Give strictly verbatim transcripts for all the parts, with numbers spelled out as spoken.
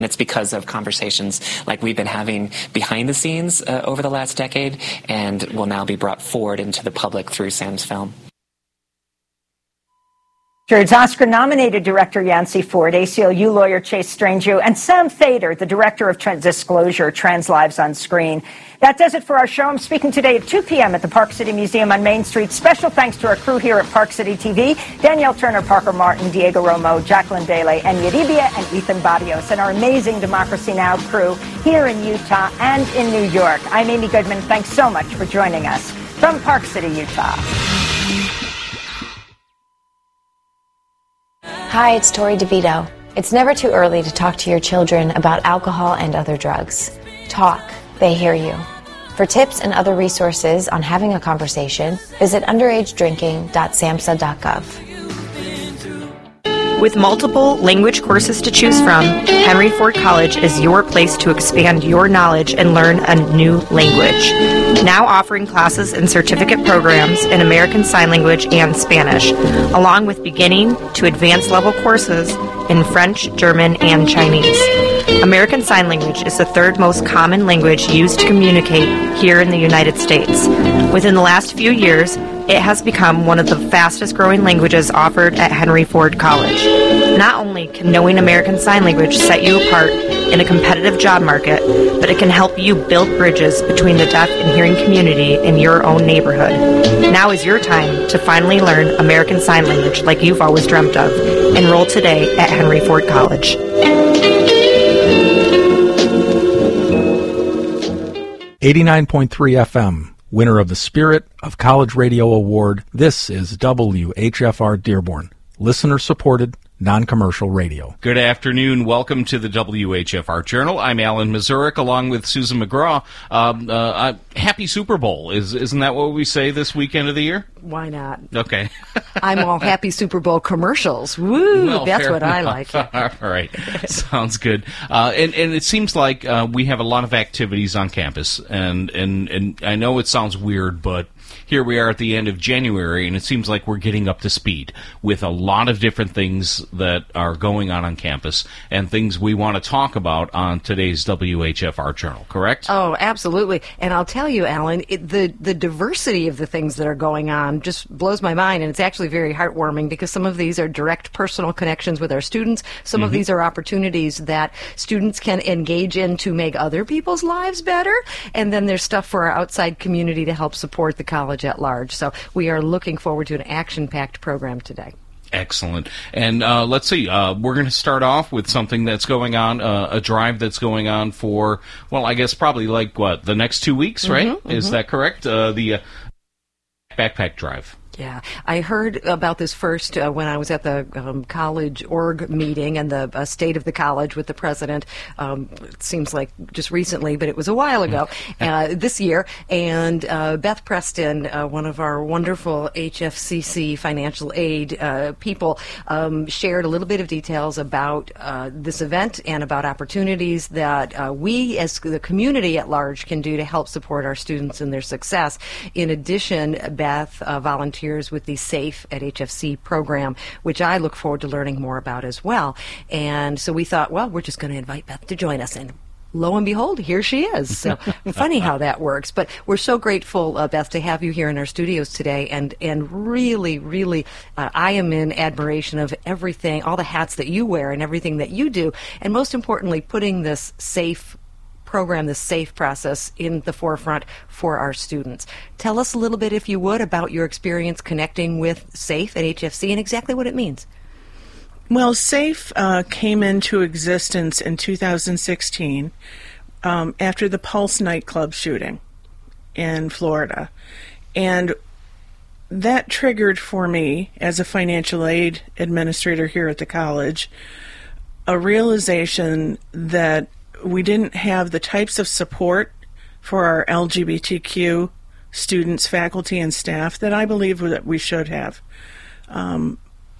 It's because of conversations like we've been having behind the scenes uh, over the last decade, and will now be brought forward into the public through Sam's film. It's Oscar-nominated director Yancey Ford, A C L U lawyer Chase Strangio, and Sam Feder, the director of Trans Disclosure, Trans Lives on Screen. That does it for our show. I'm speaking today at two p.m. at the Park City Museum on Main Street. Special thanks to our crew here at Park City T V, Danielle Turner, Parker Martin, Diego Romo, Jacqueline Dele, and Yeribia and Ethan Barrios, and our amazing Democracy Now! Crew here in Utah and in New York. I'm Amy Goodman. Thanks so much for joining us from Park City, Utah. Hi, it's Tori DeVito. It's never too early to talk to your children about alcohol and other drugs. Talk. They hear you. For tips and other resources on having a conversation, visit underage drinking dot samhsa dot gov. With multiple language courses to choose from, Henry Ford College is your place to expand your knowledge and learn a new language. Now offering classes and certificate programs in American Sign Language and Spanish, along with beginning to advanced level courses in French, German, and Chinese. American Sign Language is the third most common language used to communicate here in the United States. Within the last few years, it has become one of the fastest growing languages offered at Henry Ford College. Not only can knowing American Sign Language set you apart in a competitive job market, but it can help you build bridges between the deaf and hearing community in your own neighborhood. Now is your time to finally learn American Sign Language like you've always dreamt of. Enroll today at Henry Ford College. eighty-nine point three F M, winner of the Spirit of College Radio Award. This is W H F R Dearborn, listener-supported, non-commercial radio. Good afternoon. Welcome to the W H F R Journal. I'm Alan Mazurek, along with Susan McGraw. Um, uh, uh, happy Super Bowl. Is, isn't that what we say this weekend of the year? Why not? Okay. I'm all happy Super Bowl commercials. Woo! Well, that's what enough. I like. All right. Sounds good. Uh, and, and it seems like uh, we have a lot of activities on campus. And, and, and I know it sounds weird, but here we are at the end of January, and it seems like we're getting up to speed with a lot of different things that are going on on campus and things we want to talk about on today's W H F R Journal, correct? Oh, absolutely. And I'll tell you, Alan, it, the, the diversity of the things that are going on just blows my mind, and it's actually very heartwarming because some of these are direct personal connections with our students. Some mm-hmm. of these are opportunities that students can engage in to make other people's lives better, and then there's stuff for our outside community to help support the college at large. So we are looking forward to an action-packed program today. Excellent. And uh, let's see, uh, we're going to start off with something that's going on, uh, a drive that's going on for, well, I guess probably like, what, the next two weeks, right? Mm-hmm, Is mm-hmm. that correct? Uh, the uh, backpack drive. Yeah, I heard about this first uh, when I was at the um, college org meeting and the uh, state of the college with the president. Um, it seems like just recently, but it was a while ago, uh, this year. And uh, Beth Preston, uh, one of our wonderful H F C C financial aid uh, people, um, shared a little bit of details about uh, this event and about opportunities that uh, we as the community at large can do to help support our students in their success. In addition, Beth uh, volunteered with the SAFE at H F C program, which I look forward to learning more about as well. And so we thought, well, we're just going to invite Beth to join us. And lo and behold, here she is. So funny how that works. But we're so grateful, uh, Beth, to have you here in our studios today. And, and really, really, uh, I am in admiration of everything, all the hats that you wear and everything that you do. And most importantly, putting this SAFE program, the SAFE process, in the forefront for our students. Tell us a little bit, if you would, about your experience connecting with SAFE at H F C and exactly what it means. Well, SAFE uh, came into existence in two thousand sixteen um, after the Pulse nightclub shooting in Florida. And that triggered for me, as a financial aid administrator here at the college, a realization that we didn't have the types of support for our L G B T Q students, faculty, and staff that I believe that we should have. Um,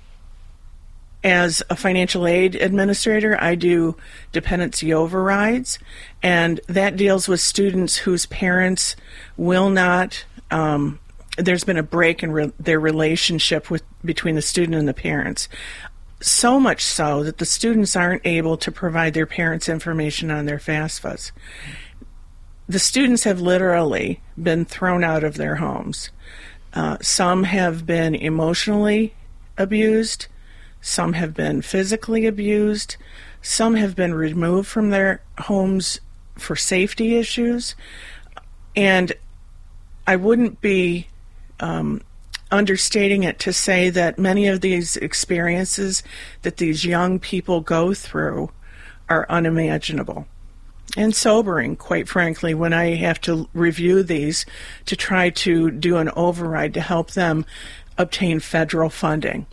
as a financial aid administrator, I do dependency overrides, and that deals with students whose parents will not, um, there's been a break in re- their relationship with between the student and the parents. so much so that the students aren't able to provide their parents information on their FAFSAs. The students have literally been thrown out of their homes. Uh, some have been emotionally abused. Some have been physically abused. Some have been removed from their homes for safety issues. And I wouldn't be um, understating it to say that many of these experiences that these young people go through are unimaginable and sobering, quite frankly, when I have to review these to try to do an override to help them obtain federal funding.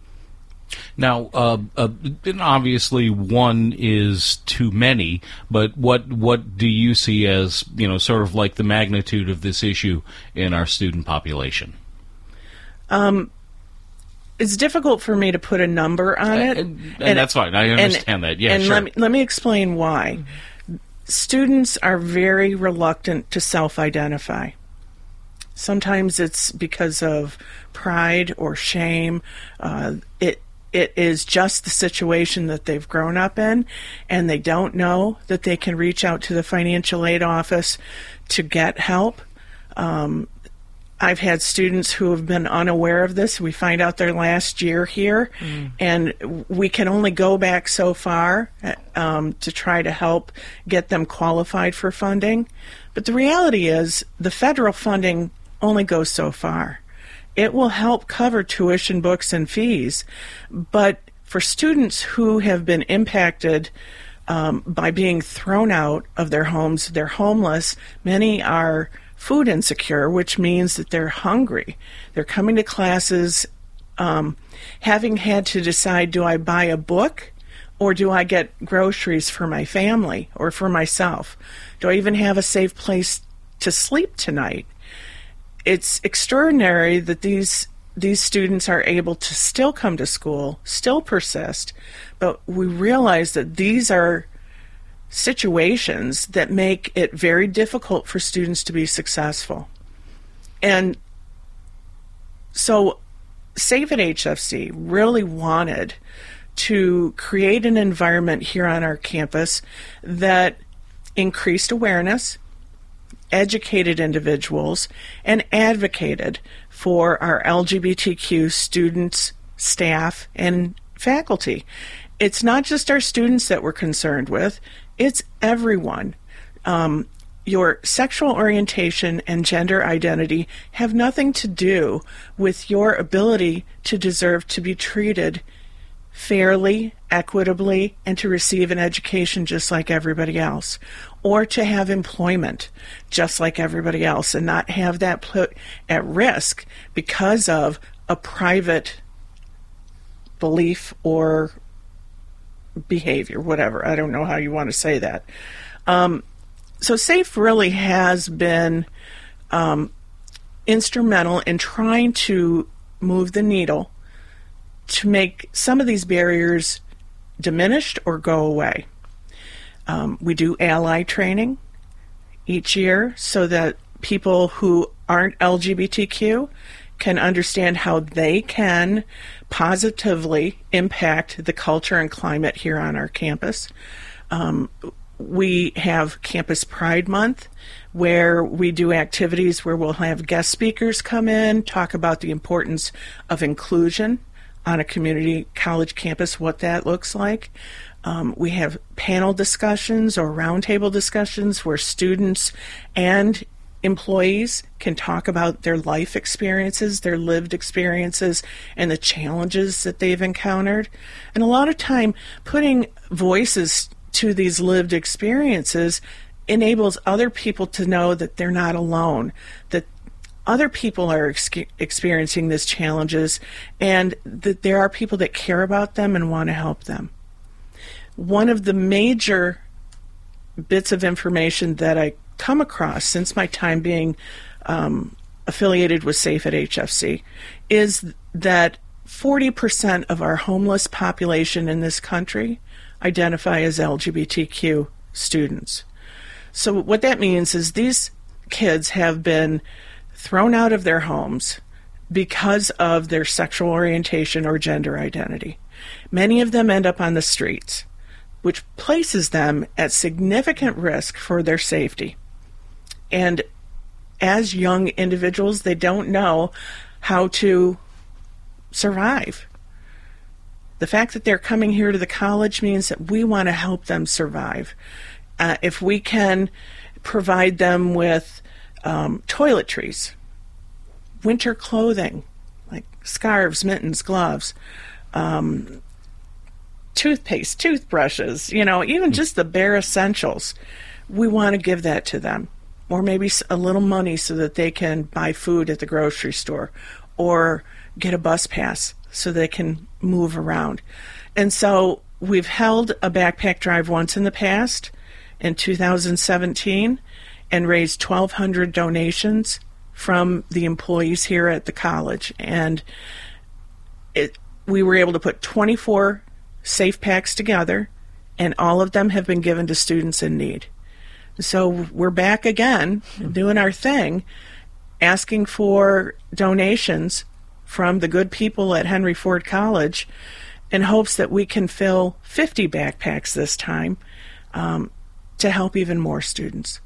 Now, uh, uh, obviously, one is too many, but what what do you see as, you know, sort of like the magnitude of this issue in our student population? Um, it's difficult for me to put a number on it. Uh, and, and, and that's fine. I understand and, that. Yeah, and sure. let me, let me explain why. Mm-hmm. Students are very reluctant to self-identify. Sometimes it's because of pride or shame. Uh, it It is just the situation that they've grown up in, and they don't know that they can reach out to the financial aid office to get help. Um, I've had students who have been unaware of this. We find out their last year here, mm. and we can only go back so far um, to try to help get them qualified for funding. But the reality is the federal funding only goes so far. It will help cover tuition, books, and fees. But for students who have been impacted um, by being thrown out of their homes, they're homeless. Many are food insecure, which means that they're hungry. They're coming to classes um, having had to decide, do I buy a book or do I get groceries for my family or for myself? Do I even have a safe place to sleep tonight? It's extraordinary that these these students are able to still come to school, still persist, but we realize that these are situations that make it very difficult for students to be successful. And so Safe at H F C really wanted to create an environment here on our campus that increased awareness, educated individuals, and advocated for our L G B T Q students, staff, and faculty. It's not just our students that we're concerned with, it's everyone. Um, your sexual orientation and gender identity have nothing to do with your ability to deserve to be treated fairly, equitably, and to receive an education just like everybody else, or to have employment just like everybody else and not have that put at risk because of a private belief or behavior, whatever. I don't know how you want to say that. Um, so SAFE really has been um, instrumental in trying to move the needle to make some of these barriers diminished or go away. Um, we do ally training each year so that people who aren't L G B T Q can understand how they can positively impact the culture and climate here on our campus. Um, we have Campus Pride Month, where we do activities where we'll have guest speakers come in, talk about the importance of inclusion on a community college campus, what that looks like. Um, we have panel discussions or roundtable discussions where students and employees can talk about their life experiences, their lived experiences, and the challenges that they've encountered. And a lot of time, putting voices to these lived experiences enables other people to know that they're not alone, that other people are ex- experiencing these challenges, and that there are people that care about them and want to help them. One of the major bits of information that I come across since my time being um, affiliated with SAFE at H F C is that forty percent of our homeless population in this country identify as L G B T Q students. So what that means is these kids have been thrown out of their homes because of their sexual orientation or gender identity. Many of them end up on the streets, which places them at significant risk for their safety. And as young individuals, they don't know how to survive. The fact that they're coming here to the college means that we want to help them survive. Uh, if we can provide them with um, toiletries, winter clothing, like scarves, mittens, gloves, um, toothpaste, toothbrushes, you know, even just the bare essentials, we want to give that to them. Or maybe a little money so that they can buy food at the grocery store or get a bus pass so they can move around. And so we've held a backpack drive once in the past, in two thousand seventeen, and raised twelve hundred donations from the employees here at the college. And it, we were able to put twenty-four safe packs together, and all of them have been given to students in need. So we're back again, doing our thing, asking for donations from the good people at Henry Ford College in hopes that we can fill fifty backpacks this time um, to help even more students.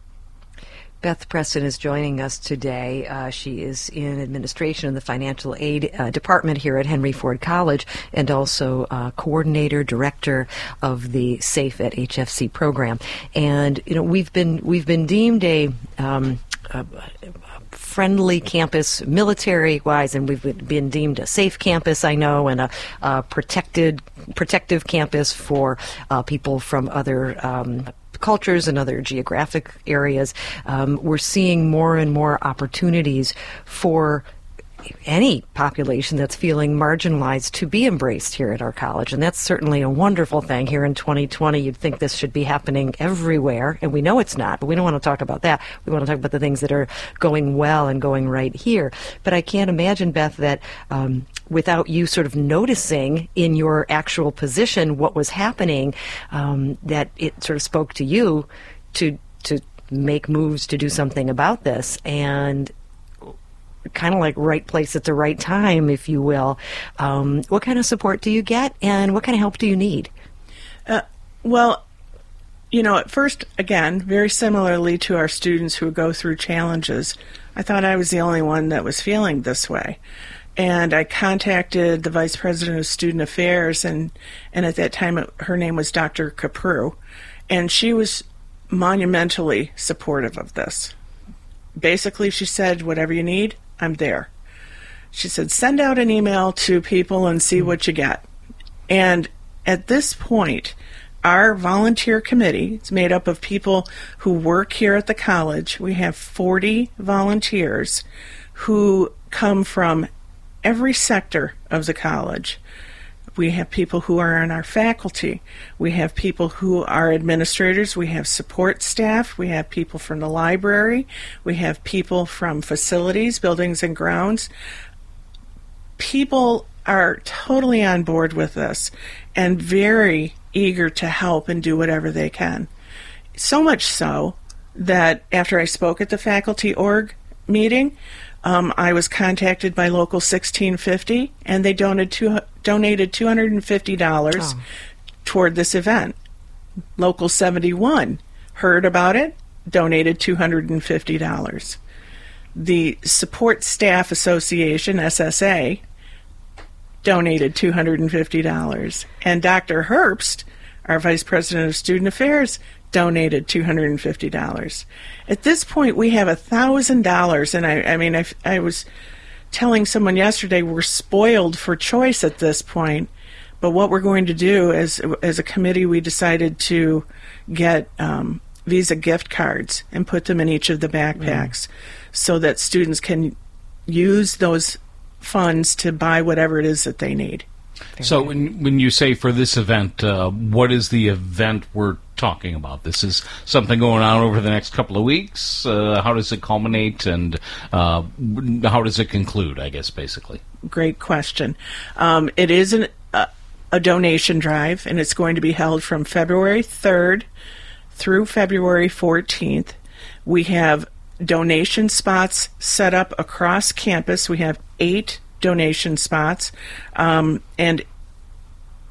Beth Preston is joining us today. Uh, she is in administration in the financial aid uh, department here at Henry Ford College, and also uh, coordinator, director of the Safe at H F C program. And you know, we've been we've been deemed a, um, a friendly campus military-wise, and we've been deemed a safe campus, I know, and a, a protected protective campus for uh, people from other Um, cultures and other geographic areas. Um, we're seeing more and more opportunities for any population that's feeling marginalized to be embraced here at our college. And that's certainly a wonderful thing here in twenty twenty. You'd think this should be happening everywhere, and we know it's not, but we don't want to talk about that. We want to talk about the things that are going well and going right here. But I can't imagine, Beth, that um, without you sort of noticing in your actual position what was happening, um, that it sort of spoke to you to to make moves to do something about this. And kind of like right place at the right time, if you will. Um, what kind of support do you get, and what kind of help do you need? Uh, well, you know, at first, again, very similarly to our students who go through challenges, I thought I was the only one that was feeling this way. And I contacted the Vice President of Student Affairs, and, and at that time her name was Doctor Caprew, and she was monumentally supportive of this. Basically, she said, whatever you need, I'm there. She said, send out an email to people and see what you get. And at this point, our volunteer committee is made up of people who work here at the college. We have forty volunteers who come from every sector of the college. We have people who are on our faculty. We have people who are administrators. We have support staff. We have people from the library. We have people from facilities, buildings and grounds. People are totally on board with this and very eager to help and do whatever they can. So much so that after I spoke at the faculty org meeting, Um, I was contacted by Local sixteen fifty, and they donated two, donated two hundred fifty dollars oh. toward this event. Local seventy-one heard about it, donated two hundred fifty dollars. The Support Staff Association, S S A, donated two hundred fifty dollars. And Doctor Herbst, our Vice President of Student Affairs, donated two hundred fifty dollars. At this point, we have one thousand dollars, and I, I mean, I, I was telling someone yesterday we're spoiled for choice at this point, but what we're going to do is, as a committee, we decided to get um, Visa gift cards and put them in each of the backpacks mm. so that students can use those funds to buy whatever it is that they need. So when when you say for this event, uh, what is the event we're talking about? This is something going on over the next couple of weeks? Uh, how does it culminate, and uh, how does it conclude, I guess, basically? Great question. Um, it is an, uh, a donation drive, and it's going to be held from February third through February fourteenth. We have donation spots set up across campus. We have eight donation spots, um, and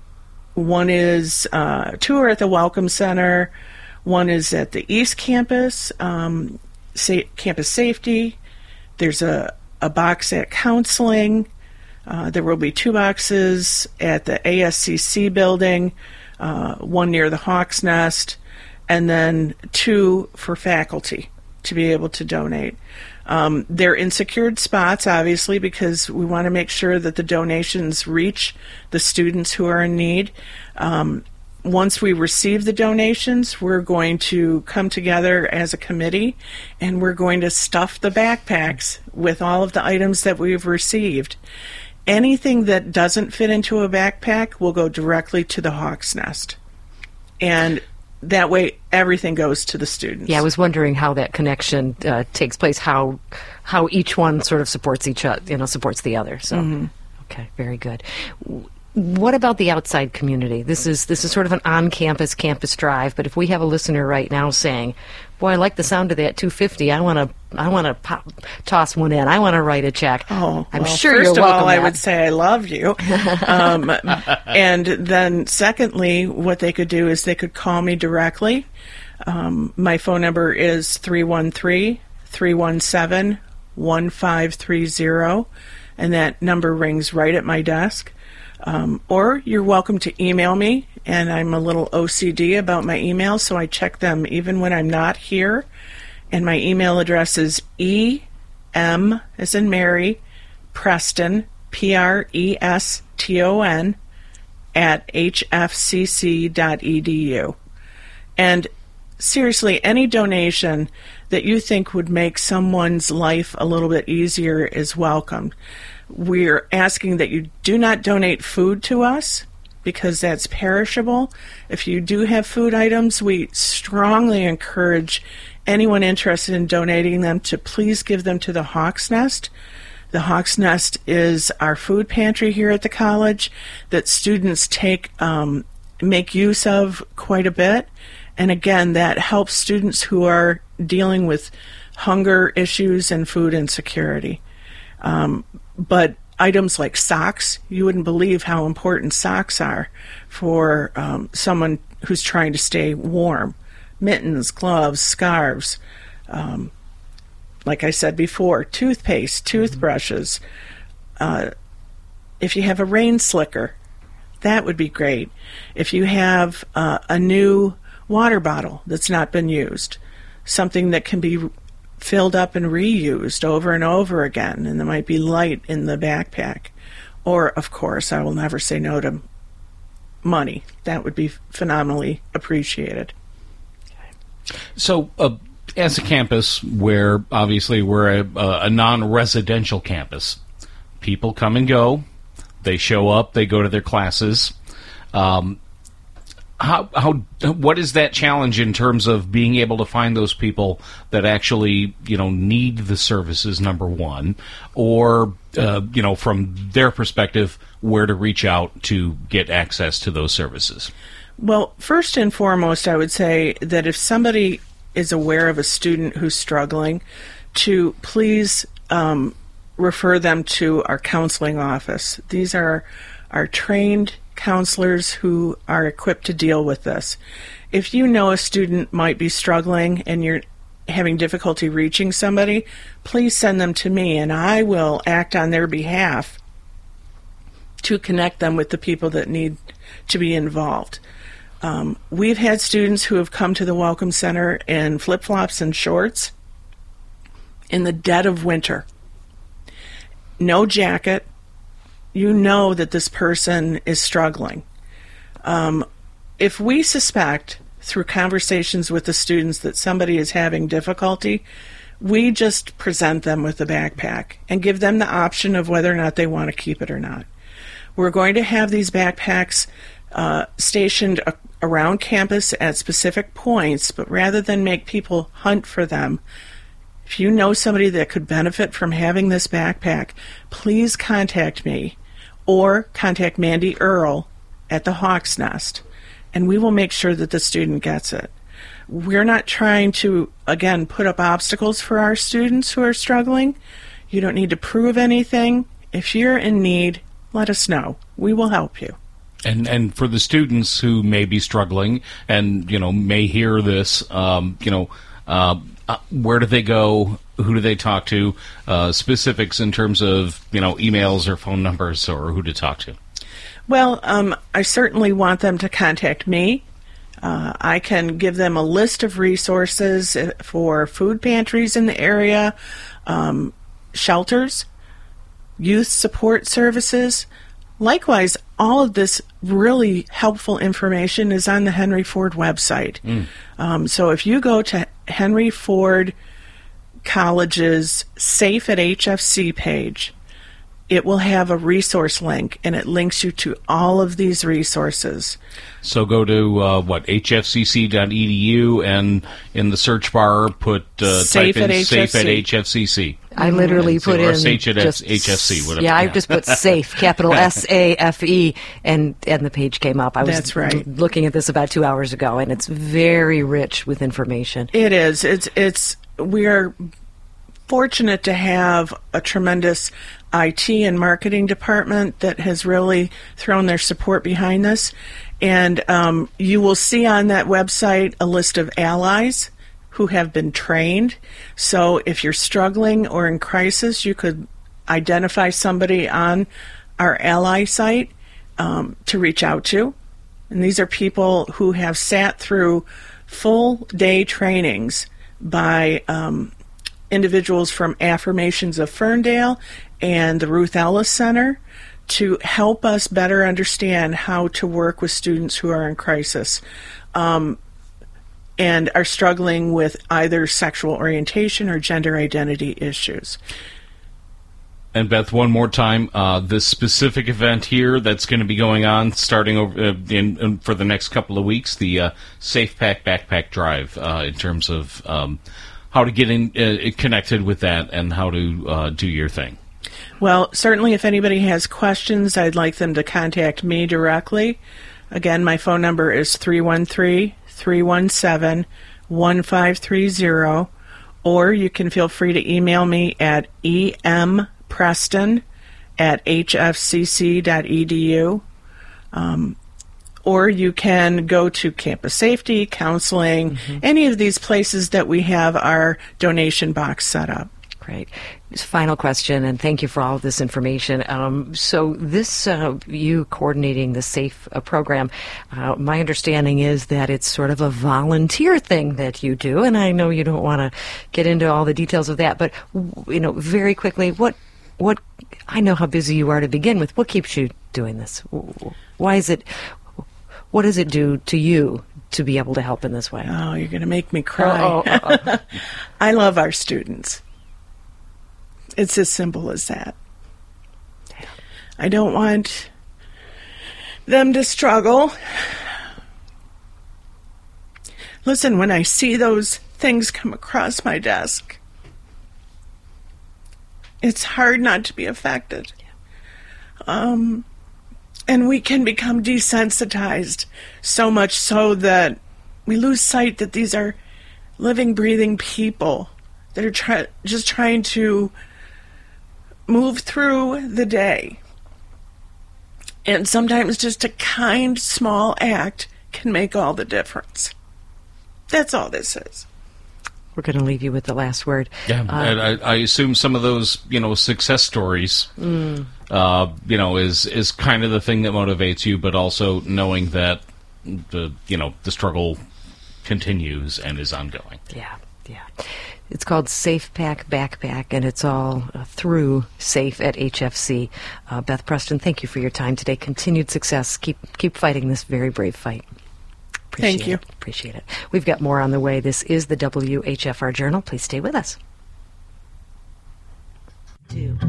one is, uh, two are at the Welcome Center. One is at the East Campus, um, sa- Campus Safety. There's a, a box at Counseling. Uh, there will be two boxes at the A S C C building, uh, one near the Hawk's Nest, and then two for faculty to be able to donate. Um, they're in secured spots, obviously, because we want to make sure that the donations reach the students who are in need. Um, once we receive the donations, we're going to come together as a committee, and we're going to stuff the backpacks with all of the items that we've received. Anything that doesn't fit into a backpack will go directly to the Hawk's Nest. And that way, everything goes to the students. Yeah, I was wondering how that connection uh, takes place, how how each one sort of supports each other, you know, supports the other. So, Mm-hmm. okay, very good. What about the outside community? This is this is sort of an on-campus campus drive, but if we have a listener right now saying, "Boy, I like the sound of that two hundred fifty. I want to I want to pop, toss one in. I want to write a check." Oh, I'm well, sure first you're of welcome. all, I Matt. would say I love you. um, and then secondly, what they could do is they could call me directly. Um, my phone number is three one three, three one seven, one five three zero, and that number rings right at my desk. Um, or you're welcome to email me, and I'm a little O C D about my emails, so I check them even when I'm not here. And my email address is E M, as in Mary, Preston, P R E S T O N, at H F C C dot E D U. And seriously, any donation that you think would make someone's life a little bit easier is welcome. We're asking that you do not donate food to us because that's perishable. If you do have food items, we strongly encourage anyone interested in donating them to please give them to the Hawk's Nest. The Hawk's Nest is our food pantry here at the college that students take um, make use of quite a bit. And again, that helps students who are dealing with hunger issues and food insecurity. Um, but items like socks, you wouldn't believe how important socks are for um, someone who's trying to stay warm. Mittens, gloves, scarves, um, like I said before, toothpaste, toothbrushes. Uh, if you have a rain slicker, that would be great. If you have uh, a new water bottle that's not been used, something that can be filled up and reused over and over again, and there might be light in the backpack. Or, of course, I will never say no to money. That would be phenomenally appreciated. So, uh, as a campus where obviously we're a, a non-residential campus, people come and go, they show up, they go to their classes. Um, how how what is that challenge in terms of being able to find those people that actually, you know, need the services, number one, or uh, you know, from their perspective, where to reach out to get access to those services? Well, first and foremost, I would say that if somebody is aware of a student who's struggling, to please um, refer them to our counseling office. These are our trained counselors who are equipped to deal with this. If you know a student might be struggling and you're having difficulty reaching somebody, please send them to me, and I will act on their behalf to connect them with the people that need to be involved. Um, we've had students who have come to the Welcome Center in flip-flops and shorts in the dead of winter. No jacket. You know that this person is struggling. Um, if we suspect through conversations with the students that somebody is having difficulty, we just present them with the backpack and give them the option of whether or not they want to keep it or not. We're going to have these backpacks uh, stationed a- around campus at specific points, but rather than make people hunt for them, if you know somebody that could benefit from having this backpack, please contact me or contact Mandy Earl at the Hawk's Nest, and we will make sure that the student gets it. We're not trying to, again, put up obstacles for our students who are struggling. You don't need to prove anything. If you're in need, let us know. We will help you. And and for the students who may be struggling and, you know, may hear this, um, you know, uh, uh, where do they go? Who do they talk to? Uh, specifics in terms of, you know, emails or phone numbers or who to talk to. Well, um, I certainly want them to contact me. Uh, I can give them a list of resources for food pantries in the area, um, shelters, youth support services. Likewise, all of this really helpful information is on the Henry Ford website. Mm. Um, so if you go to Henry Ford College's Safe at H F C page, it will have a resource link, and it links you to all of these resources. So go to, uh, what, H F C C dot E D U, and in the search bar, put uh, Safe type in at Safe H F C. at H F C C. I literally put or in Safe at just, H F C, whatever. Yeah, I just put safe, capital S A F E, and and the page came up. I was That's right. l- looking at this about two hours ago, and it's very rich with information. It is. It's. It's. We are fortunate to have a tremendous I T and marketing department that has really thrown their support behind this. And um, you will see on that website a list of allies who have been trained. So if you're struggling or in crisis, you could identify somebody on our ally site um, to reach out to. And these are people who have sat through full day trainings by um, individuals from Affirmations of Ferndale and the Ruth Ellis Center to help us better understand how to work with students who are in crisis. Um, and are struggling with either sexual orientation or gender identity issues. And Beth, one more time, uh, this specific event here that's going to be going on starting over uh, in, in for the next couple of weeks, the uh, Safe Pack Backpack Drive, uh, in terms of um, how to get in uh, connected with that and how to uh, do your thing. Well, certainly if anybody has questions, I'd like them to contact me directly. Again, my phone number is three one three, three one seven, one five three zero, or you can feel free to email me at empreston at h f c c dot e d u, um, or you can go to Campus Safety, Counseling, mm-hmm. any of these places that we have our donation box set up. Great. Final question, and thank you for all of this information. Um, so this, uh, you coordinating the SAFE uh, program, uh, my understanding is that it's sort of a volunteer thing that you do, and I know you don't want to get into all the details of that, but, you know, very quickly, what, what, I know how busy you are to begin with. What keeps you doing this? Why is it, what does it do to you to be able to help in this way? Oh, you're going to make me cry. Oh, oh, oh, oh. I love our students. It's as simple as that. I don't want them to struggle. Listen, when I see those things come across my desk, it's hard not to be affected. Um, and we can become desensitized so much so that we lose sight that these are living, breathing people that are try- just trying to move through the day. And sometimes just a kind, small act can make all the difference. That's all this is. We're going to leave you with the last word. Yeah, uh, I, I assume some of those, you know, success stories, mm. uh, you know, is is kind of the thing that motivates you, but also knowing that the, you know, the struggle continues and is ongoing. Yeah, yeah. It's called Safe Pack Backpack, and it's all uh, through Safe at H F C. Uh, Beth Preston, thank you for your time today. Continued success. Keep keep fighting this very brave fight. Appreciate Thank you. It. Appreciate it. We've got more on the way. This is the W H F R Journal. Please stay with us. Two.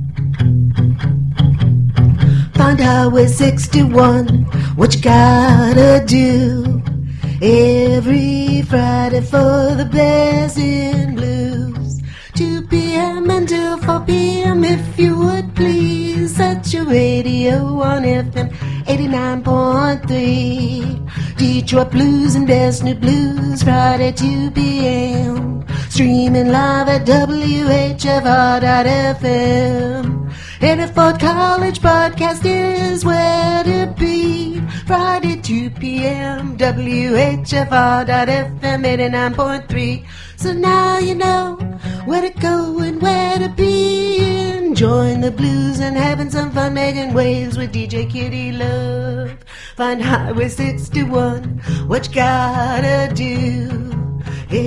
Find Highway sixty-one, what you gotta do. Every Friday for the Blazing Blues. two p.m. until four p.m. if you would please. Set your radio on F M eighty-nine point three. Detroit Blues and Best New Blues, Friday two p.m. Streaming live at W H F R dot F M. Henry Ford College podcast is where to be. Friday, two p.m., W H F R dot F M eighty-nine point three. So now you know where to go and where to be. Enjoying the blues and having some fun, making waves with D J Kitty Love. Find Highway sixty-one, what you gotta do.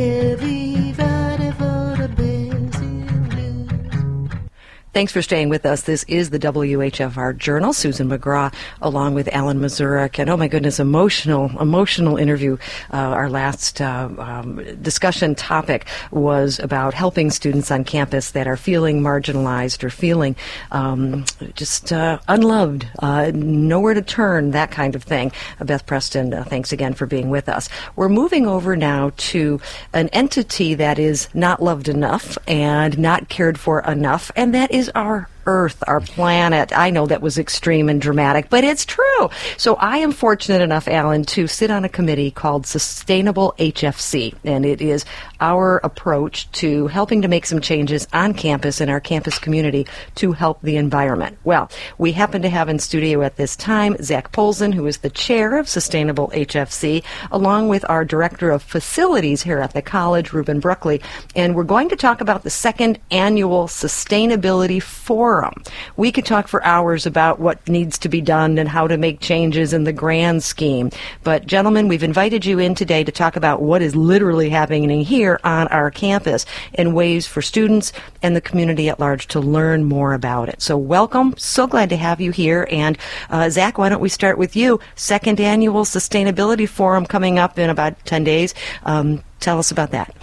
Every Friday for the Bears in Blues. Thanks for staying with us. This is the W H F R Journal. Susan McGraw, along with Alan Mazurek. And oh my goodness, emotional, emotional interview. Uh, our last uh, um, discussion topic was about helping students on campus that are feeling marginalized or feeling um, just uh, unloved, uh, nowhere to turn, that kind of thing. Uh, Beth Preston, uh, thanks again for being with us. We're moving over now to an entity that is not loved enough and not cared for enough, and that is our Earth, our planet. I know that was extreme and dramatic, but it's true. So I am fortunate enough, Alan, to sit on a committee called Sustainable H F C, and it is our approach to helping to make some changes on campus in our campus community to help the environment. Well, we happen to have in studio at this time Zach Polzin, who is the chair of Sustainable H F C, along with our director of facilities here at the college, Ruben Bruckley, and we're going to talk about the second annual Sustainability Forum. We could talk for hours about what needs to be done and how to make changes in the grand scheme. But, gentlemen, we've invited you in today to talk about what is literally happening here on our campus and ways for students and the community at large to learn more about it. So welcome. So glad to have you here. And, uh, Zach, why don't we start with you? Second Annual Sustainability Forum coming up in about ten days. Um, tell us about that.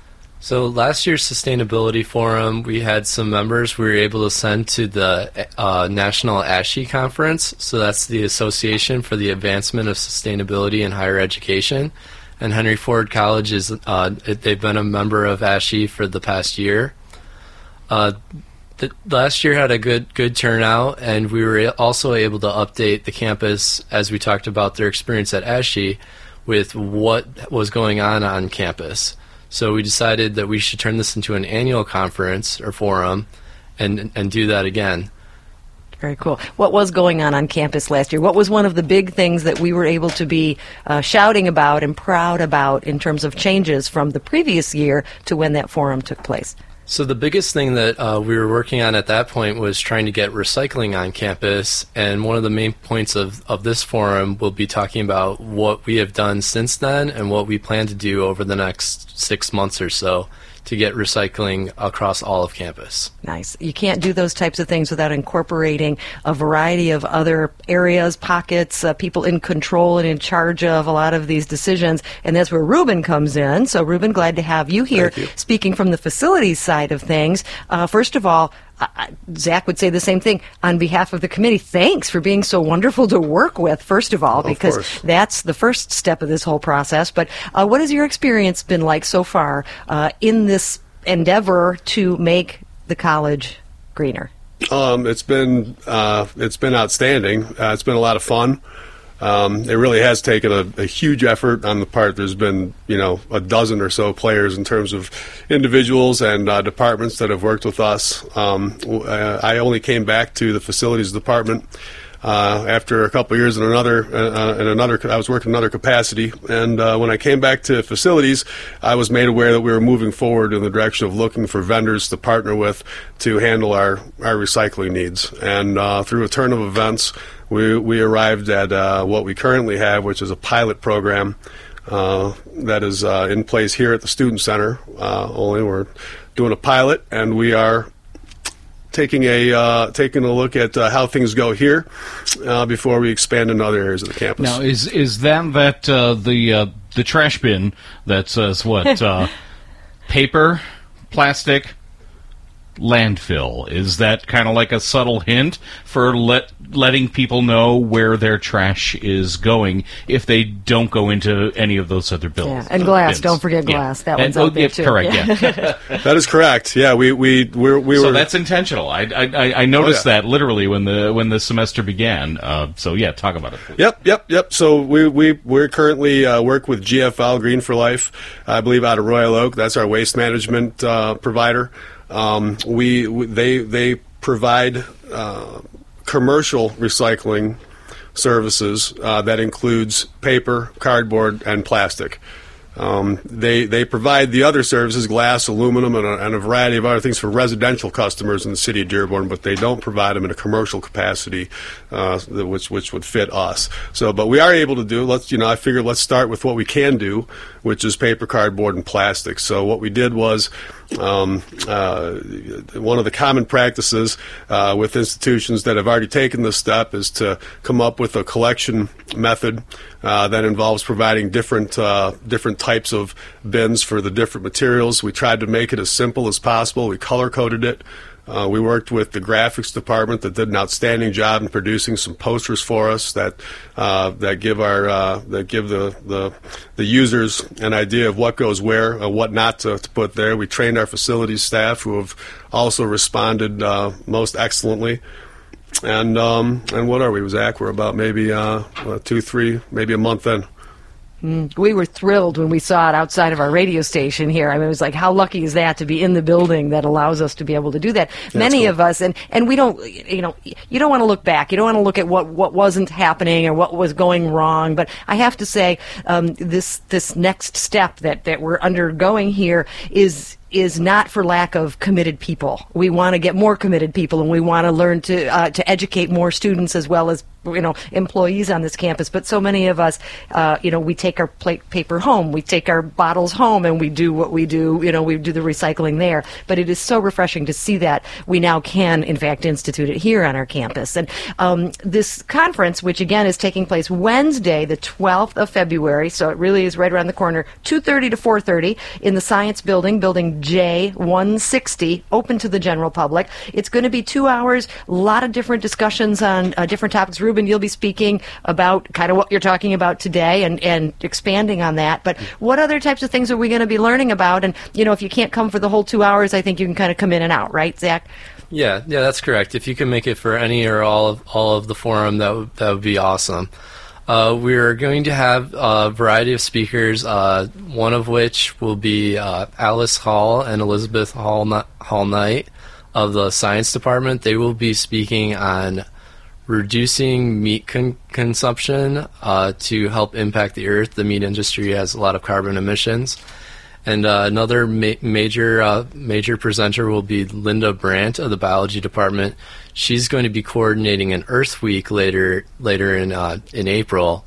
So last year's Sustainability Forum, we had some members we were able to send to the uh, National ASHE Conference. So that's the Association for the Advancement of Sustainability in Higher Education. And Henry Ford College, is uh, they've been a member of ASHE for the past year. Uh, the, last year had a good good turnout, and we were also able to update the campus as we talked about their experience at ASHE with what was going on on campus. So we decided that we should turn this into an annual conference or forum and and do that again. Very cool. What was going on on campus last year? What was one of the big things that we were able to be uh, shouting about and proud about in terms of changes from the previous year to when that forum took place? So the biggest thing that uh, we were working on at that point was trying to get recycling on campus, and one of the main points of, of this forum will be talking about what we have done since then and what we plan to do over the next six months or so to get recycling across all of campus. Nice. You can't do those types of things without incorporating a variety of other areas, pockets, uh, people in control and in charge of a lot of these decisions, and that's where Ruben comes in. So, Ruben, glad to have you here. Thank you. Speaking from the facilities side of things. Uh, first of all, Uh, Zach would say the same thing. On behalf of the committee, thanks for being so wonderful to work with, first of all, of because course. That's the first step of this whole process. But uh, what has your experience been like so far uh, in this endeavor to make the college greener? Um, it's been uh, it's been outstanding. Uh, it's been a lot of fun. Um, it really has taken a, a huge effort on the part. There's been, you know, a dozen or so players in terms of individuals and uh, departments that have worked with us. Um, uh, I only came back to the facilities department uh, after a couple of years in another uh, in another. I was working in another capacity, and uh, when I came back to facilities, I was made aware that we were moving forward in the direction of looking for vendors to partner with to handle our our recycling needs. And uh, through a turn of events, We we arrived at uh, what we currently have, which is a pilot program uh, that is uh, in place here at the Student Center. Uh, only we're doing a pilot, and we are taking a uh, taking a look at uh, how things go here uh, before we expand into other areas of the campus. Now, is is that that uh, the uh, the trash bin that says what uh, paper, plastic, landfill? Is that kind of like a subtle hint for let letting people know where their trash is going if they don't go into any of those other bills? Yeah, and glass. Bins. Don't forget glass. Yeah. That and, one's oh, out there yeah, too. Correct. Yeah. Yeah. That is correct. Yeah, we we we're, we so were. that's intentional. I I, I noticed oh, yeah. that literally when the when the semester began. Uh, so yeah, talk about it, please. Yep, yep, yep. So we we we're currently uh, work with G F L, Green for Life, I believe out of Royal Oak. That's our waste management uh, provider. Um, we, we they they provide uh, commercial recycling services uh, that includes paper, cardboard, and plastic. Um, they they provide the other services, glass, aluminum, and a, and a variety of other things for residential customers in the city of Dearborn, but they don't provide them in a commercial capacity, uh, which which would fit us. So, but we are able to do. Let's you know, I figured let's start with what we can do, which is paper, cardboard, and plastic. So what we did was. Um, uh, one of the common practices uh, with institutions that have already taken this step is to come up with a collection method uh, that involves providing different uh, different types of bins for the different materials. We tried to make it as simple as possible. We color coded it. Uh, we worked with the graphics department that did an outstanding job in producing some posters for us that uh, that give our uh, that give the, the the users an idea of what goes where, uh, what not to, to put there. We trained our facilities staff, who have also responded uh, most excellently. And um, and what are we, Zach? We're about maybe uh, two, three, maybe a month in. Mm, we were thrilled when we saw it outside of our radio station here. I mean, it was like, how lucky is that to be in the building that allows us to be able to do that? That's Many cool. of us, and, and we don't, you know, you don't want to look back. You don't want to look at what, what wasn't happening or what was going wrong. But I have to say, um, this this next step that, that we're undergoing here is is not for lack of committed people. We want to get more committed people, and we want to learn to uh, to educate more students as well as you know employees on this campus. But so many of us, uh, you know, we take our plate paper home, we take our bottles home, and we do what we do. You know, we do the recycling there. But it is so refreshing to see that we now can, in fact, institute it here on our campus. And um, this conference, which again is taking place Wednesday, the twelfth of February, so it really is right around the corner, two thirty to four thirty in the Science Building, Building J one sixty, open to the general public. It's going to be two hours, a lot of different discussions on uh, different topics. Ruben, you'll be speaking about kind of what you're talking about today and, and expanding on that. But what other types of things are we going to be learning about? And, you know, if you can't come for the whole two hours, I think you can kind of come in and out, right, Zach? Yeah, yeah, that's correct. If you can make it for any or all of all of the forum, that would that would be awesome. Uh, we're going to have a variety of speakers, uh, one of which will be uh, Alice Hall and Elizabeth Hall, Hall Knight of the Science Department. They will be speaking on reducing meat con- consumption uh, to help impact the earth. The meat industry has a lot of carbon emissions. And uh, another ma- major uh, major presenter will be Linda Brandt of the Biology Department. She's going to be coordinating an Earth Week later later in uh, in April.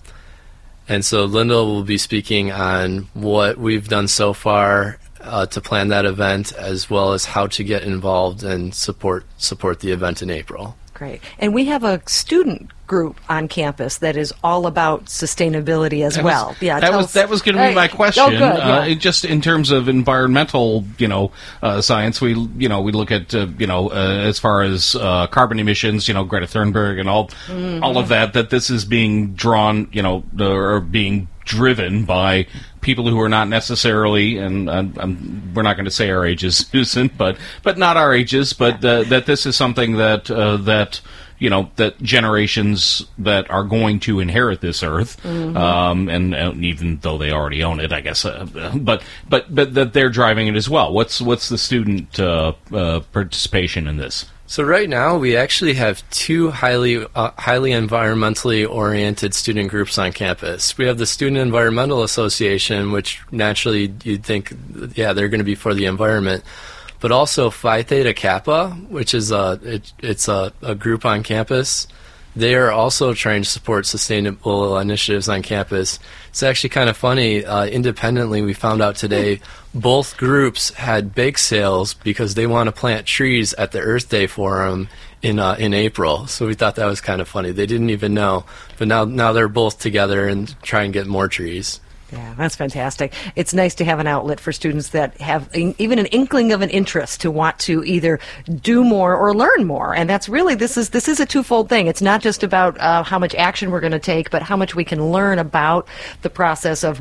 And so Linda will be speaking on what we've done so far uh, to plan that event, as well as how to get involved and support support the event in April. Great. And we have a student group on campus that is all about sustainability as that well. Was, yeah, that was us. that was going to be Right. my question. Oh, good, yeah. uh, it just in terms of environmental, you know, uh, science, we you know we look at uh, you know uh, as far as uh, carbon emissions, you know, Greta Thunberg and all Mm-hmm. all of that. That this is being drawn, you know, or being driven by people who are not necessarily, and uh, um, we're not going to say our ages, Susan, but but not our ages, but uh, that this is something that uh, that. you know, that generations that are going to inherit this earth, Mm-hmm. um, and, and even though they already own it, I guess, uh, but but but that they're driving it as well. What's what's the student uh, uh, participation in this? So right now we actually have two highly uh, highly environmentally oriented student groups on campus. We have the Student Environmental Association, which naturally you'd think, yeah, they're going to be for the environment. But also Phi Theta Kappa, which is a it, it's a, a group on campus. They are also trying to support sustainable initiatives on campus. It's actually kind of funny. Uh, independently, we found out today both groups had bake sales because they want to plant trees at the Earth Day Forum in uh, in April. So we thought that was kind of funny. They didn't even know, but now now they're both together and try and get more trees. Yeah, that's fantastic. It's nice to have an outlet for students that have in, even an inkling of an interest to want to either do more or learn more. And that's really, this is this is a twofold thing. It's not just about uh, how much action we're going to take, but how much we can learn about the process of what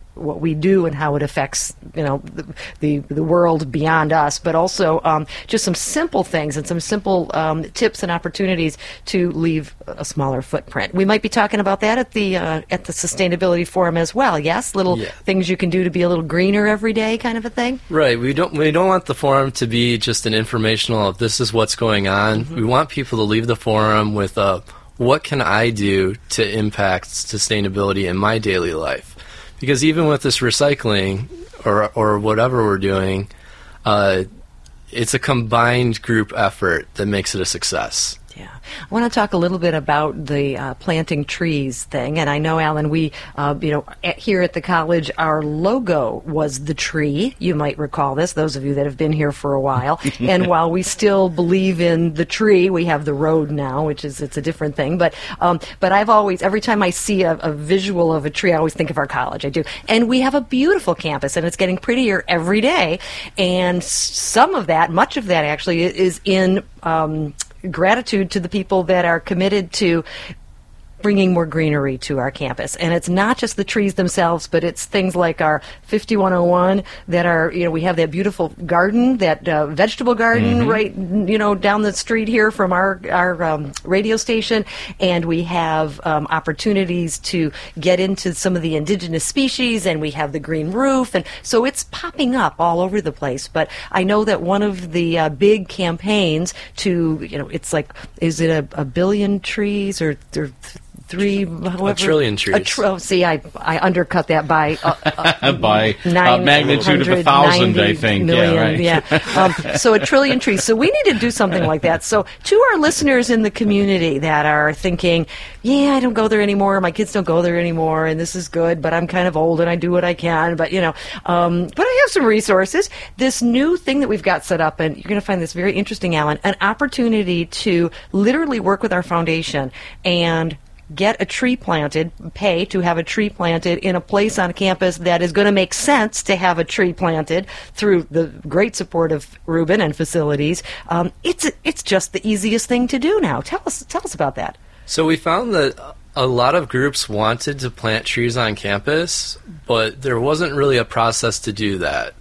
what we do and how it affects, you know, the the, the world beyond us, but also um, just some simple things and some simple um, tips and opportunities to leave a smaller footprint. We might be talking about that at the uh, at the Sustainability Forum as well. Yes, little Yeah. things you can do to be a little greener every day, kind of a thing. Right. We don't we don't want the forum to be just an informational of this is what's going on. Mm-hmm. We want people to leave the forum with a what can I do to impact sustainability in my daily life? Because even with this recycling or or whatever we're doing, uh, it's a combined group effort that makes it a success. Yeah. I want to talk a little bit about the uh, planting trees thing. And I know, Alan, we, uh, you know, at, here at the college, our logo was the tree. You might recall this, those of you that have been here for a while. And while we still believe in the tree, we have the road now, which is, it's a different thing. But um, but I've always, every time I see a, a visual of a tree, I always think of our college. I do. And we have a beautiful campus, and it's getting prettier every day. And some of that, much of that actually, is in Um, gratitude to the people that are committed to bringing more greenery to our campus. And it's not just the trees themselves, but it's things like our fifty-one oh one that are, you know, we have that beautiful garden, that uh, vegetable garden Mhm. right, you know, down the street here from our, our um, radio station. And we have um, opportunities to get into some of the indigenous species, and we have the green roof. And so it's popping up all over the place. But I know that one of the uh, big campaigns to, you know, it's like, is it a, a billion trees or, or three, however, A trillion trees. A tr- oh, see, I I undercut that by uh, uh, by uh, magnitude of a thousand, I think. Million, yeah, right. yeah. Um, so a trillion trees. So we need to do something like that. So to our listeners in the community that are thinking, yeah, I don't go there anymore, my kids don't go there anymore, and this is good, but I'm kind of old and I do what I can, but you know, um, but I have some resources. This new thing that we've got set up, and you're going to find this very interesting, Alan, an opportunity to literally work with our foundation and get a tree planted, pay to have a tree planted in a place on campus that is going to make sense to have a tree planted through the great support of Reuben and facilities. Um, it's it's just the easiest thing to do now. Tell us tell us about that. So we found that a lot of groups wanted to plant trees on campus, but there wasn't really a process to do that.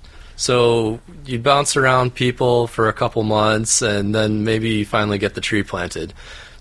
So you bounce around people for a couple months, and then maybe you finally get the tree planted.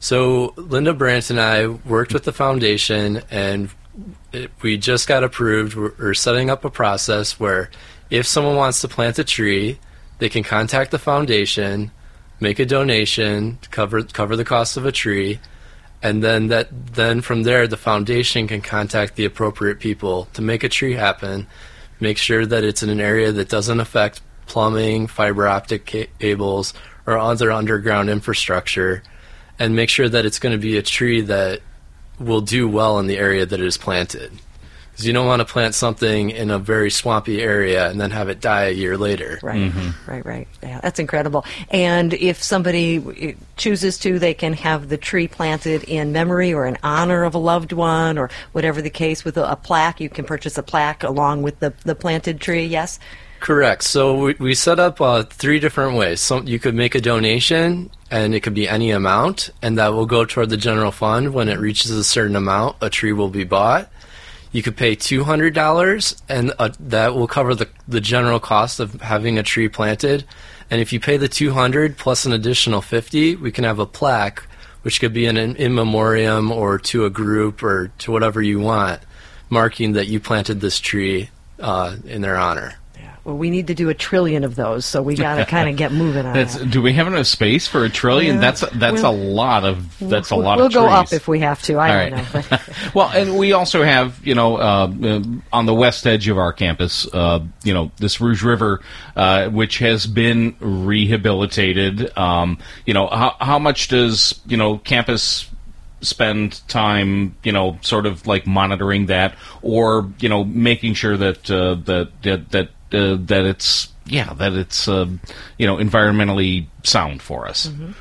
So Linda Brandt and I worked with the foundation, and it, we just got approved. We're, we're setting up a process where if someone wants to plant a tree, they can contact the foundation, make a donation, cover cover the cost of a tree, and then that then from there the foundation can contact the appropriate people to make a tree happen, make sure that it's in an area that doesn't affect plumbing, fiber optic ca- cables, or other underground infrastructure, and make sure that it's going to be a tree that will do well in the area that it is planted. Because you don't want to plant something in a very swampy area and then have it die a year later. Right, right, right. Yeah, that's incredible. And if somebody chooses to, they can have the tree planted in memory or in honor of a loved one, or whatever the case with a, a plaque. You can purchase a plaque along with the, the planted tree, yes? Correct. So we, we set up uh, three different ways. So you could make a donation, and it could be any amount, and that will go toward the general fund. When it reaches a certain amount, a tree will be bought. You could pay two hundred dollars, and uh, that will cover the, the general cost of having a tree planted. And if you pay the two hundred dollars plus an additional fifty dollars, we can have a plaque, which could be an in, in memoriam or to a group or to whatever you want, marking that you planted this tree uh, in their honor. Well, we need to do a trillion of those, so we got to kind of get moving on That's, that. do we have enough space for a trillion? Yeah. That's that's We'll- a lot of that's we'll, a lot we'll of trees. go up if we have to. I All don't right. know. Well, and we also have, you know, uh, uh, on the west edge of our campus, uh, you know, this Rouge River, uh, which has been rehabilitated. Um, you know, how, how much does, you know, campus spend time, you know, sort of like monitoring that, or, you know, making sure that uh, that that that, uh, that it's yeah that it's uh, you know, environmentally sound for us? Mm-hmm.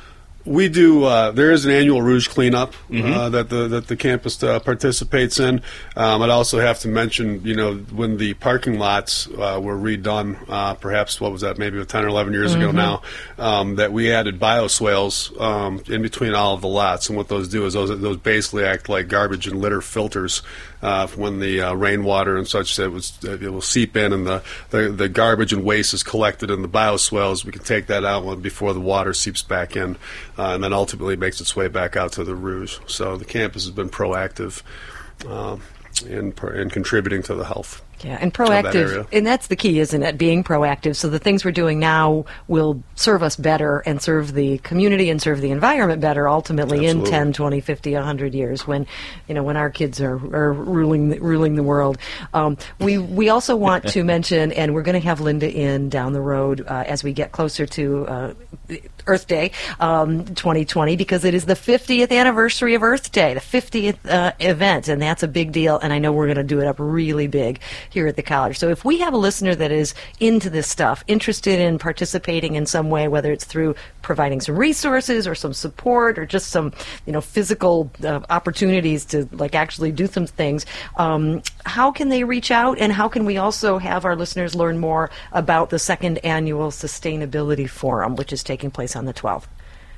We do. Uh, there is an annual Rouge cleanup Mm-hmm. uh, that the that the campus uh, participates in. Um, I'd also have to mention, you know, when the parking lots uh, were redone, uh, perhaps what was that, maybe ten or eleven years ago Mhm. now, um, that we added bioswales um, in between all of the lots, and what those do is those those basically act like garbage and litter filters. Uh, when the uh, rainwater and such, it, was, it will seep in, and the, the the garbage and waste is collected in the bioswales. We can take that out when, before the water seeps back in, uh, and then ultimately makes its way back out to the Rouge. So the campus has been proactive uh, in in contributing to the health. Yeah, and of that proactive, area. and that's the key, isn't it? Being proactive. So the things we're doing now will serve us better and serve the community and serve the environment better ultimately in Absolutely. ten, twenty, fifty, one hundred years when, you know, when our kids are, are ruling the, ruling the world. Um, we we also want to mention, and we're going to have Linda in down the road uh, as we get closer to uh, Earth Day um, twenty twenty, because it is the fiftieth anniversary of Earth Day, the fiftieth uh, event, and that's a big deal, and I know we're going to do it up really big here at the college. So if we have a listener that is into this stuff, interested in participating in some way, whether it's through providing some resources or some support or just some, you know, physical uh, opportunities to like actually do some things, um, how can they reach out, and how can we also have our listeners learn more about the second annual Sustainability Forum, which is taking place on the twelfth?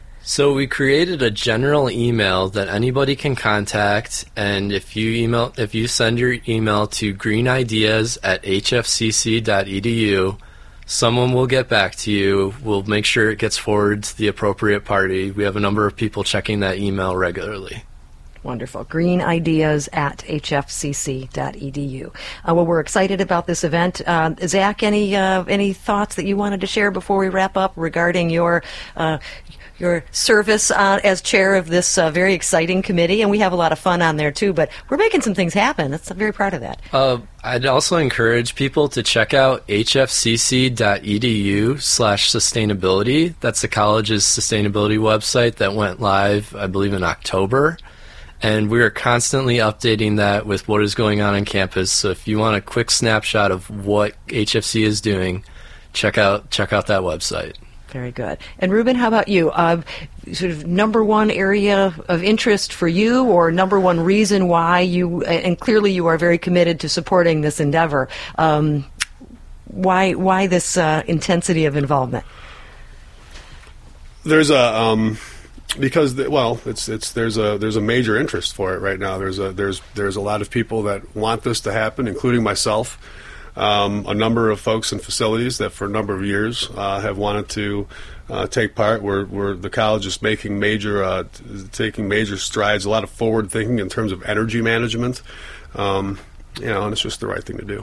So we created a general email that anybody can contact, and if you email, if you send your email to greenideas at h f c c dot e d u, someone will get back to you. We'll make sure it gets forwarded to the appropriate party. We have a number of people checking that email regularly. Wonderful. Green ideas at h f c c dot e d u. Uh, well, we're excited about this event. Uh, Zach, any uh, any thoughts that you wanted to share before we wrap up regarding your uh, your service uh, as chair of this uh, very exciting committee? And we have a lot of fun on there too, but we're making some things happen. That's, I'm very proud of that. Uh, I'd also encourage people to check out h f c c dot e d u slash sustainability. That's the college's sustainability website that went live, I believe, in October. And we are constantly updating that with what is going on on campus. So if you want a quick snapshot of what H F C is doing, check out check out that website. Very good. And Ruben, how about you? Uh, sort of number one area of interest for you, or number one reason why you, and clearly you are very committed to supporting this endeavor. Um, why why this uh, intensity of involvement? There's a um, because the, well, it's it's there's a there's a major interest for it right now. There's a there's there's a lot of people that want this to happen, including myself. Um, a number of folks in facilities that for a number of years uh, have wanted to uh, take part. We're, we're the college is making major uh, t- taking major strides. A lot of forward thinking in terms of energy management. Um, you know, and it's just the right thing to do.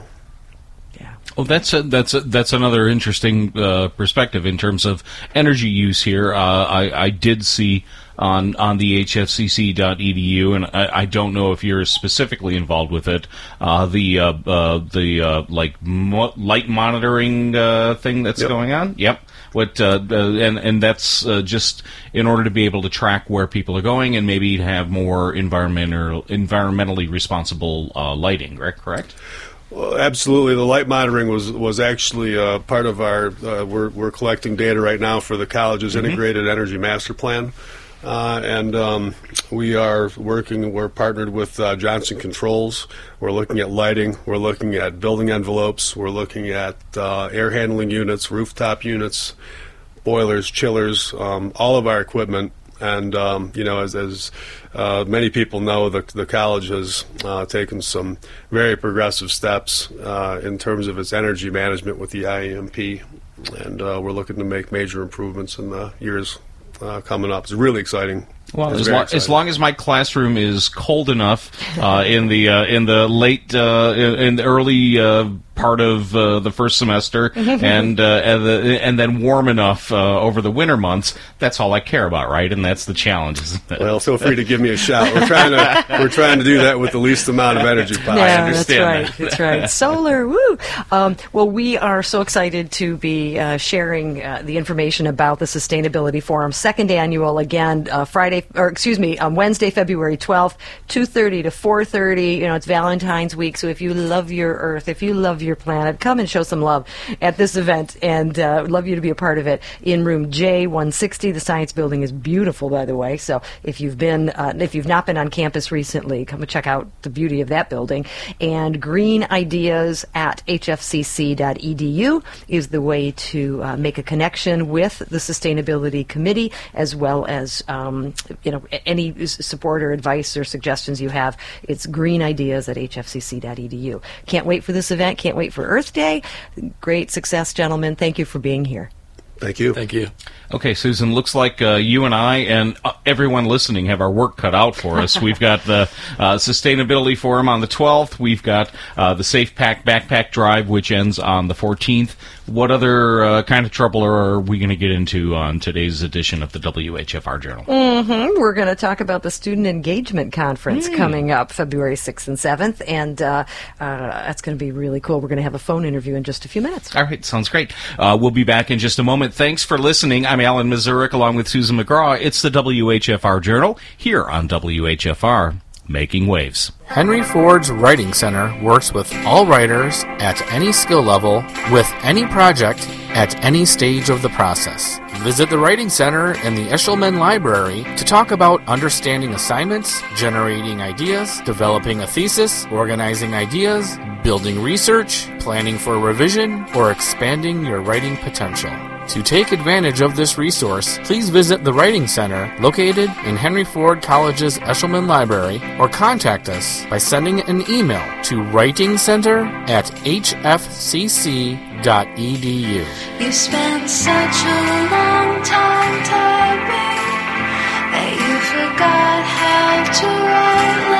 Well, that's a, that's a, that's another interesting uh, perspective in terms of energy use here. Uh, I, I did see on on the h f c c dot e d u, and I, I don't know if you're specifically involved with it. Uh, the uh, uh, the uh, like mo- light monitoring uh, thing that's Yep. going on. Yep. What uh, uh, and and that's uh, just in order to be able to track where people are going and maybe have more environmental environmentally responsible uh, lighting. Correct? Correct. Well, absolutely. The light monitoring was was actually uh, part of our. Uh, we're we're collecting data right now for the college's Mhm. integrated energy master plan, uh, and um, we are working. We're partnered with uh, Johnson Controls. We're looking at lighting. We're looking at building envelopes. We're looking at uh, air handling units, rooftop units, boilers, chillers, um, all of our equipment. And, um, you know, as, as uh, many people know, the, the college has uh, taken some very progressive steps uh, in terms of its energy management with the I E M P. And uh, we're looking to make major improvements in the years uh, coming up. It's really exciting. Well, It's as, very lo- as exciting. long as my classroom is cold enough uh, in the uh, in the late uh, in, in the early uh, part of uh, the first semester, and uh, and, the, and then warm enough uh, over the winter months, that's all I care about, right? And that's the challenge. Isn't it? Well, feel free to give me a shout. We're trying to we're trying to do that with the least amount of energy possible. Yeah, I understand that's right. that. That's right. Solar, woo! Um, well, we are so excited to be uh, sharing uh, the information about the Sustainability Forum, second annual, again, uh, Friday, Friday, or excuse me, um, Wednesday, February twelfth, two thirty to four thirty. You know, it's Valentine's week, so if you love your Earth, if you love your planet, come and show some love at this event, and uh, would love you to be a part of it in room J one sixty. The Science Building is beautiful, by the way, so if you've been, uh, if you've not been on campus recently, come and check out the beauty of that building. And green ideas at h f c c dot e d u is the way to uh, make a connection with the Sustainability Committee, as well as um, you know, any support or advice or suggestions you have. It's green ideas at h f c c dot e d u. Can't wait for this event. Can't wait for Earth Day. Great success, gentlemen. Thank you for being here. Thank you. Thank you. Okay, Susan, looks like uh, you and I and uh, everyone listening have our work cut out for us. We've got the uh, Sustainability Forum on the twelfth. We've got uh, the Safe Pack Backpack Drive, which ends on the fourteenth. What other uh, kind of trouble are we going to get into on today's edition of the W H F R Journal? Mm-hmm. We're going to talk about the Student Engagement Conference mm. coming up February sixth and seventh, and uh, uh, that's going to be really cool. We're going to have a phone interview in just a few minutes. All right, sounds great. Uh, we'll be back in just a moment. Thanks for listening. I'm Alan Mazurek along with Susan McGraw. It's the W H F R Journal here on W H F R, Making Waves. Henry Ford's Writing Center works with all writers at any skill level with any project at any stage of the process. Visit the Writing Center in the Eshelman Library to talk about understanding assignments, generating ideas, developing a thesis, organizing ideas, building research, planning for revision, or expanding your writing potential. To take advantage of this resource, please visit the Writing Center located in Henry Ford College's Eshelman Library or contact us by sending an email to writing center at h f c c dot e d u. You spent such a long time typing that you forgot how to write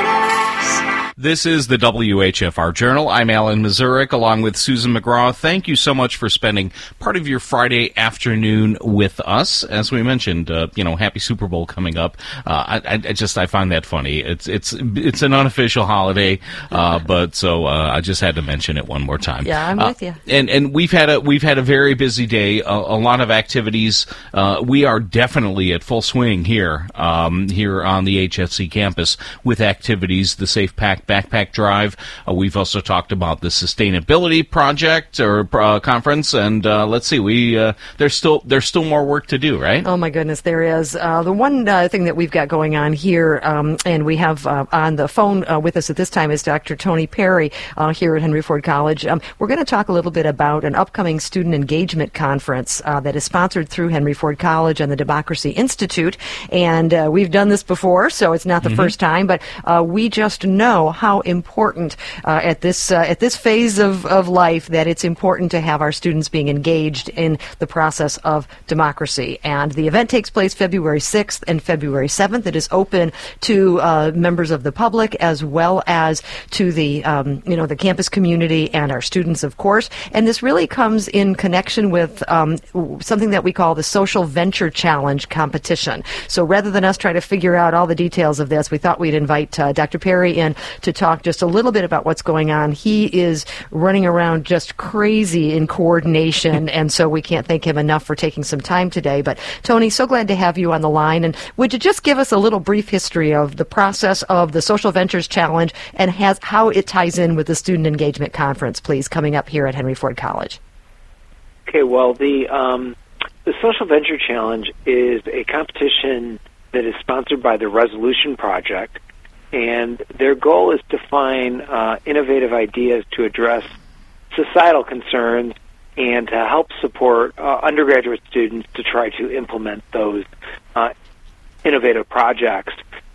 letters. This is the W H F R Journal. I'm Alan Mazurek along with Susan McGraw. Thank you so much for spending part of your Friday afternoon with us. As we mentioned, uh, you know, happy Super Bowl coming up. Uh, I, I just, I find that funny. It's it's it's an unofficial holiday, uh, but so uh, I just had to mention it one more time. Yeah, I'm uh, with you. And and we've had a we've had a very busy day, a, a lot of activities. Uh, we are definitely at full swing here, um, here on the H F C campus with activities. The Safe Pack Backpack Drive. Uh, we've also talked about the Sustainability Project or uh, conference, and uh, let's see, we uh, there's still there's still more work to do, right? Oh my goodness, there is. Uh, the one uh, thing that we've got going on here, um, and we have uh, on the phone uh, with us at this time is Doctor Tony Perry uh, here at Henry Ford College. Um, we're going to talk a little bit about an upcoming student engagement conference uh, that is sponsored through Henry Ford College and the Democracy Institute, and uh, we've done this before, so it's not the mm-hmm. first time, but uh, we just know how important uh, at this uh, at this phase of, of life that it's important to have our students being engaged in the process of democracy. And the event takes place February sixth and February seventh. It is open to uh, members of the public as well as to the um, you know the campus community and our students, of course. And this really comes in connection with um, something that we call the Social Venture Challenge competition. So rather than us try to figure out all the details of this, we thought we'd invite uh, Doctor Perry in to talk just a little bit about what's going on. He is running around just crazy in coordination, and so we can't thank him enough for taking some time today. But Tony, so glad to have you on the line. And would you just give us a little brief history of the process of the Social Ventures Challenge and has, how it ties in with the Student Engagement Conference, please, coming up here at Henry Ford College? Okay, well, the um, the Social Venture Challenge is a competition that is sponsored by the Resolution Project. And their goal is to find uh, innovative ideas to address societal concerns and to help support uh, undergraduate students to try to implement those uh, innovative projects.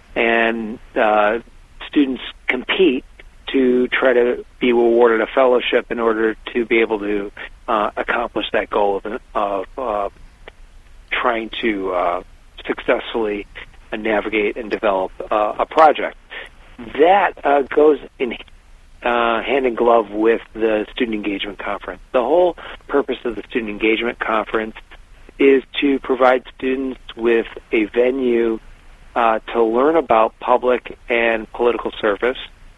And uh, students compete to try to be awarded a fellowship in order to be able to uh, accomplish that goal of, of uh, trying to uh, successfully navigate and develop uh, a project. That uh, goes in uh, hand in glove with the Student Engagement Conference. The whole purpose of the Student Engagement Conference is to provide students with a venue uh, to learn about public and political service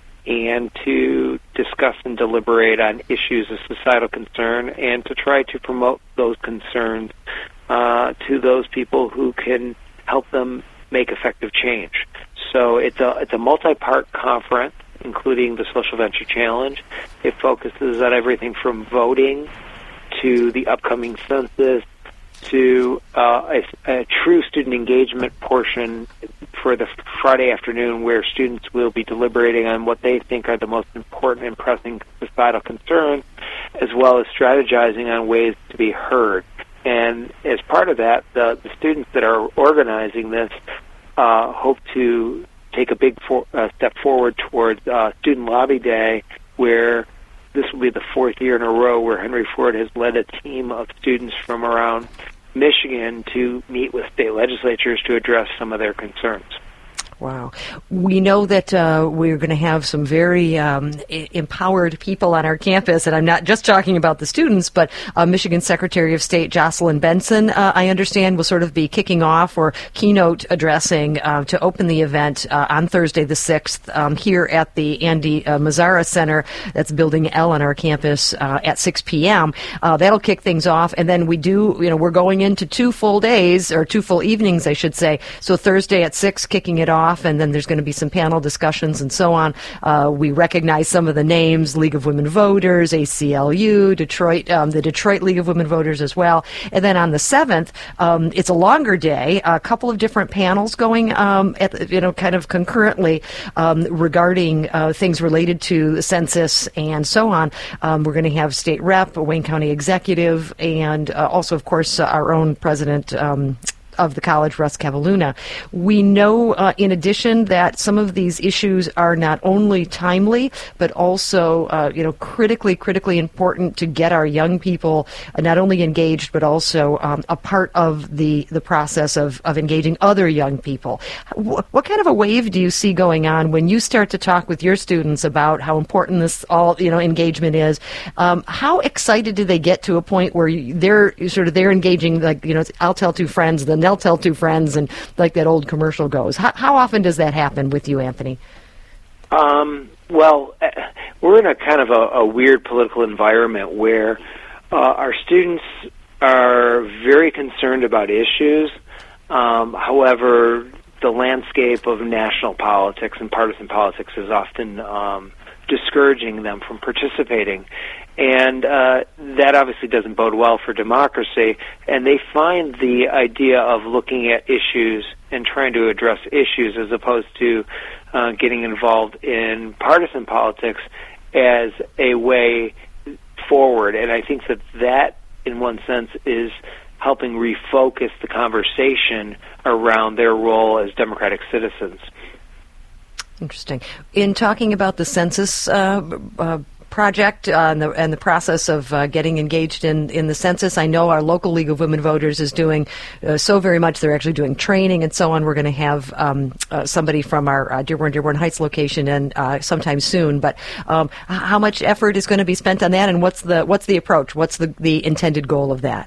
and to discuss and deliberate on issues of societal concern and to try to promote those concerns uh, to those people who can help them make effective change. So it's a it's a multi-part conference, including the Social Venture Challenge. It focuses on everything from voting to the upcoming census to uh, a, a true student engagement portion for the Friday afternoon, where students will be deliberating on what they think are the most important and pressing societal concerns, as well as strategizing on ways to be heard. And as part of that, the, the students that are organizing this uh, hope to take a big for, uh, step forward towards uh, Student Lobby Day, where this will be the fourth year in a row where Henry Ford has led a team of students from around Michigan to meet with state legislatures to address some of their concerns. Wow. We know that uh, we're going to have some very um, I- empowered people on our campus, and I'm not just talking about the students, but uh, Michigan Secretary of State Jocelyn Benson, uh, I understand, will sort of be kicking off or keynote addressing uh, to open the event uh, on Thursday the sixth um, here at the Andy uh, Mazzara Center. That's Building L on our campus uh, at six p.m. Uh, that'll kick things off, and then we do, you know, we're going into two full days, or two full evenings, I should say. So Thursday at six, kicking it off. And then there's going to be some panel discussions and so on. Uh, we recognize some of the names: League of Women Voters, A C L U, Detroit, um, the Detroit League of Women Voters as well. And then on the seventh, um, it's a longer day, a couple of different panels going, um, at, you know, kind of concurrently um, regarding uh, things related to the census and so on. Um, we're going to have State Rep, Wayne County Executive, and uh, also, of course, uh, our own President um, of the college, Russ Cavalluna. We know, uh, in addition, that some of these issues are not only timely, but also, uh, you know, critically, critically important to get our young people uh, not only engaged, but also um, a part of the, the process of, of engaging other young people. What, what kind of a wave do you see going on when you start to talk with your students about how important this all, you know, engagement is? Um, how excited do they get to a point where you, they're sort of, they're engaging, like, you know, I'll tell two friends, then they'll tell two friends, and like that old commercial goes. How, how often does that happen with you, Anthony? Um, well, uh, we're in a kind of a, a weird political environment where uh, our students are very concerned about issues. Um, however, the landscape of national politics and partisan politics is often um, discouraging them from participating. And uh, that obviously doesn't bode well for democracy. And they find the idea of looking at issues and trying to address issues as opposed to uh, getting involved in partisan politics as a way forward. And I think that that, in one sense, is helping refocus the conversation around their role as democratic citizens. Interesting. In talking about the census uh, uh, project uh, and, the, and the process of uh, getting engaged in, in the census, I know our local League of Women Voters is doing uh, so very much. They're actually doing training and so on. We're going to have um, uh, somebody from our uh, Dearborn, Dearborn Heights location in uh, sometime soon. But um, how much effort is going to be spent on that, and what's the what's the approach? What's the, the intended goal of that?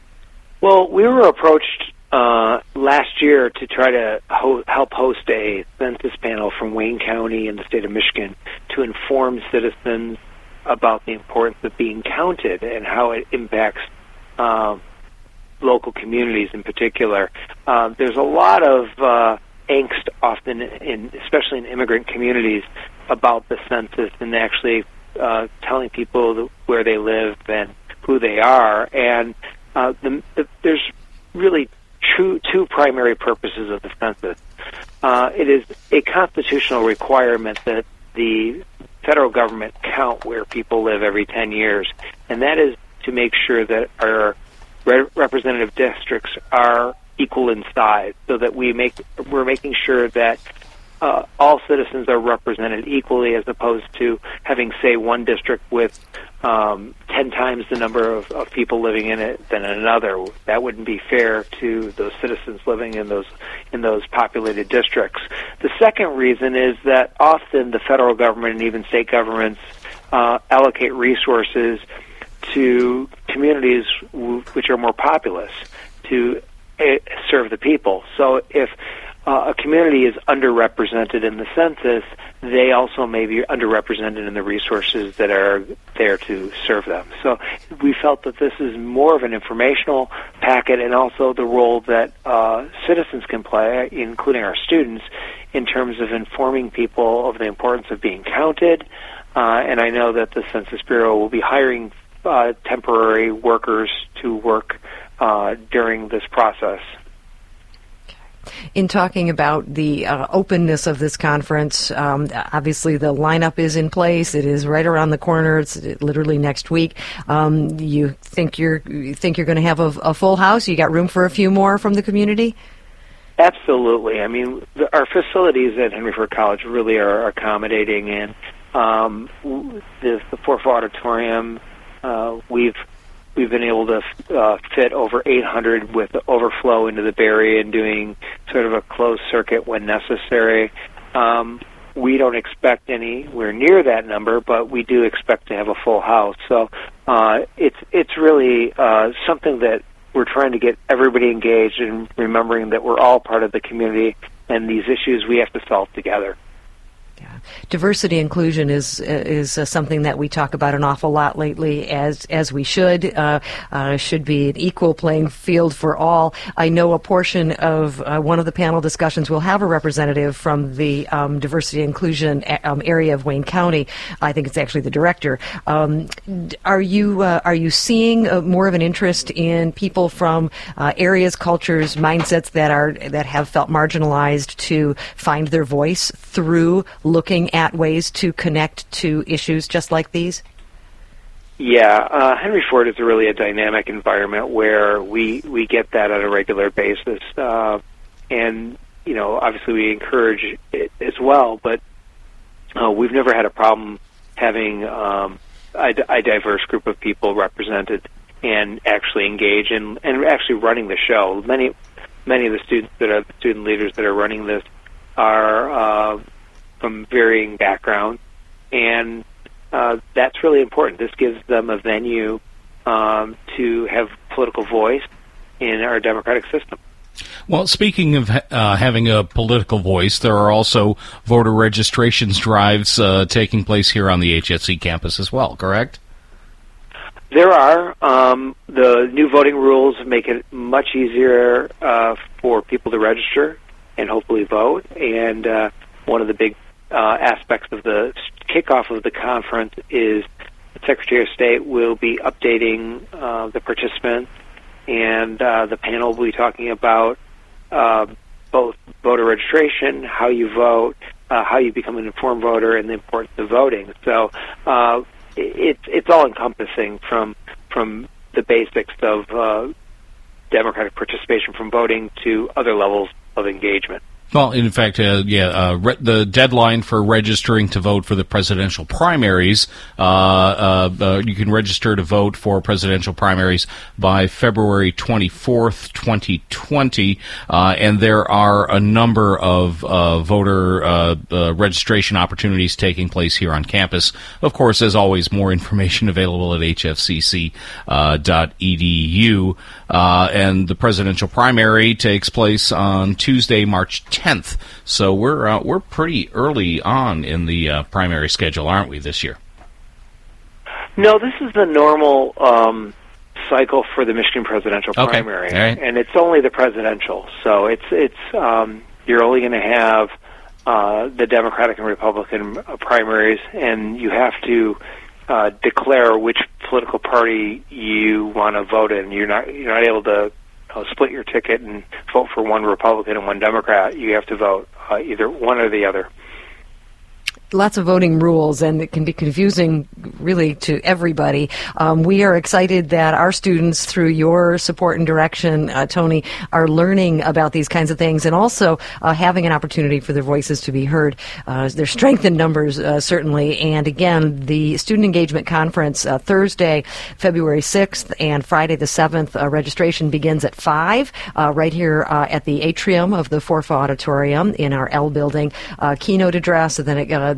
Well, we were approached Uh, last year to try to ho- help host a census panel from Wayne County in the state of Michigan to inform citizens about the importance of being counted and how it impacts uh, local communities in particular. Uh, there's a lot of uh, angst often, in, especially in immigrant communities, about the census and actually uh, telling people where they live and who they are. And uh, the, the, there's really Two, two primary purposes of the census. Uh, it is a constitutional requirement that the federal government count where people live every ten years, and that is to make sure that our re- representative districts are equal in size, so that we make we're making sure that uh, all citizens are represented equally, as opposed to having, say, one district with um, ten times the number of, of people living in it than another. That wouldn't be fair to those citizens living in those in those populated districts. The second reason is that often the federal government and even state governments uh, allocate resources to communities w- which are more populous to uh, serve the people. So if uh, a community is underrepresented in the census, they also may be underrepresented in the resources that are there to serve them. So we felt that this is more of an informational packet, and also the role that uh, citizens can play, including our students, in terms of informing people of the importance of being counted. Uh, and I know that the Census Bureau will be hiring uh, temporary workers to work uh, during this process. In talking about the uh, openness of this conference, um, obviously the lineup is in place. It is right around the corner. It's literally next week. Um, you think you're you think you're going to have a, a full house? You got room for a few more from the community? Absolutely. I mean, the, our facilities at Henry Ford College really are accommodating, and um, the, the Fourth Auditorium, uh, we've We've been able to uh, fit over eight hundred with the overflow into the Berry and doing sort of a closed circuit when necessary. Um, we don't expect anywhere near that number, but we do expect to have a full house. So uh, it's it's really uh, something that we're trying to get everybody engaged in, remembering that we're all part of the community and these issues we have to solve together. Diversity inclusion is is uh, something that we talk about an awful lot lately, as as we should. Uh, uh, should be an equal playing field for all. I know a portion of uh, one of the panel discussions will have a representative from the um, diversity inclusion a- um, area of Wayne County. I think it's actually the director. Um, are you uh, are you seeing uh, more of an interest in people from uh, areas, cultures, mindsets that are that have felt marginalized to find their voice through looking at ways to connect to issues just like these? Yeah, uh, Henry Ford is really a dynamic environment where we, we get that on a regular basis. Uh, and, you know, obviously we encourage it as well, but uh, we've never had a problem having um, a, a diverse group of people represented and actually engage in, and actually running the show. Many, many of the students that are the student leaders that are running this are uh, from varying backgrounds, and uh, that's really important. This gives them a venue um, to have political voice in our democratic system. Well, speaking of uh, having a political voice, there are also voter registrations drives uh, taking place here on the H F C campus as well, correct? There are. Um, the new voting rules make it much easier uh, for people to register and hopefully vote, and uh, one of the big Uh, aspects of the kickoff of the conference is the Secretary of State will be updating uh, the participants, and uh, the panel will be talking about uh, both voter registration, how you vote, uh, how you become an informed voter, and the importance of voting. So uh, it's it's all encompassing from from the basics of uh, democratic participation from voting to other levels of engagement. Well, in fact, uh, yeah, uh, re- the deadline for registering to vote for the presidential primaries, uh, uh, uh, you can register to vote for presidential primaries by February twenty-fourth, twenty twenty, uh, and there are a number of uh, voter uh, uh, registration opportunities taking place here on campus. Of course, as always, more information available at h f c c dot e d u, uh, and the presidential primary takes place on Tuesday, March tenth. So we're uh, we're pretty early on in the uh, primary schedule, aren't we, this year? No, this is the normal um, cycle for the Michigan presidential okay. primary, right. and it's only the presidential. So it's it's um, you're only going to have uh, the Democratic and Republican primaries, and you have to uh, declare which political party you want to vote in. You're not you're not able to Uh, split your ticket and vote for one Republican and one Democrat. You have to vote uh, either one or the other. Lots of voting rules, and it can be confusing really to everybody. Um, we are excited that our students, through your support and direction, uh, Tony, are learning about these kinds of things, and also uh, having an opportunity for their voices to be heard. Uh, there's strength in numbers, uh, certainly. And again, the Student Engagement Conference, uh, Thursday, February sixth, and Friday the seventh, uh, registration begins at five, uh, right here uh, at the atrium of the Fourth Auditorium in our L building. Uh, keynote address, and then it, uh,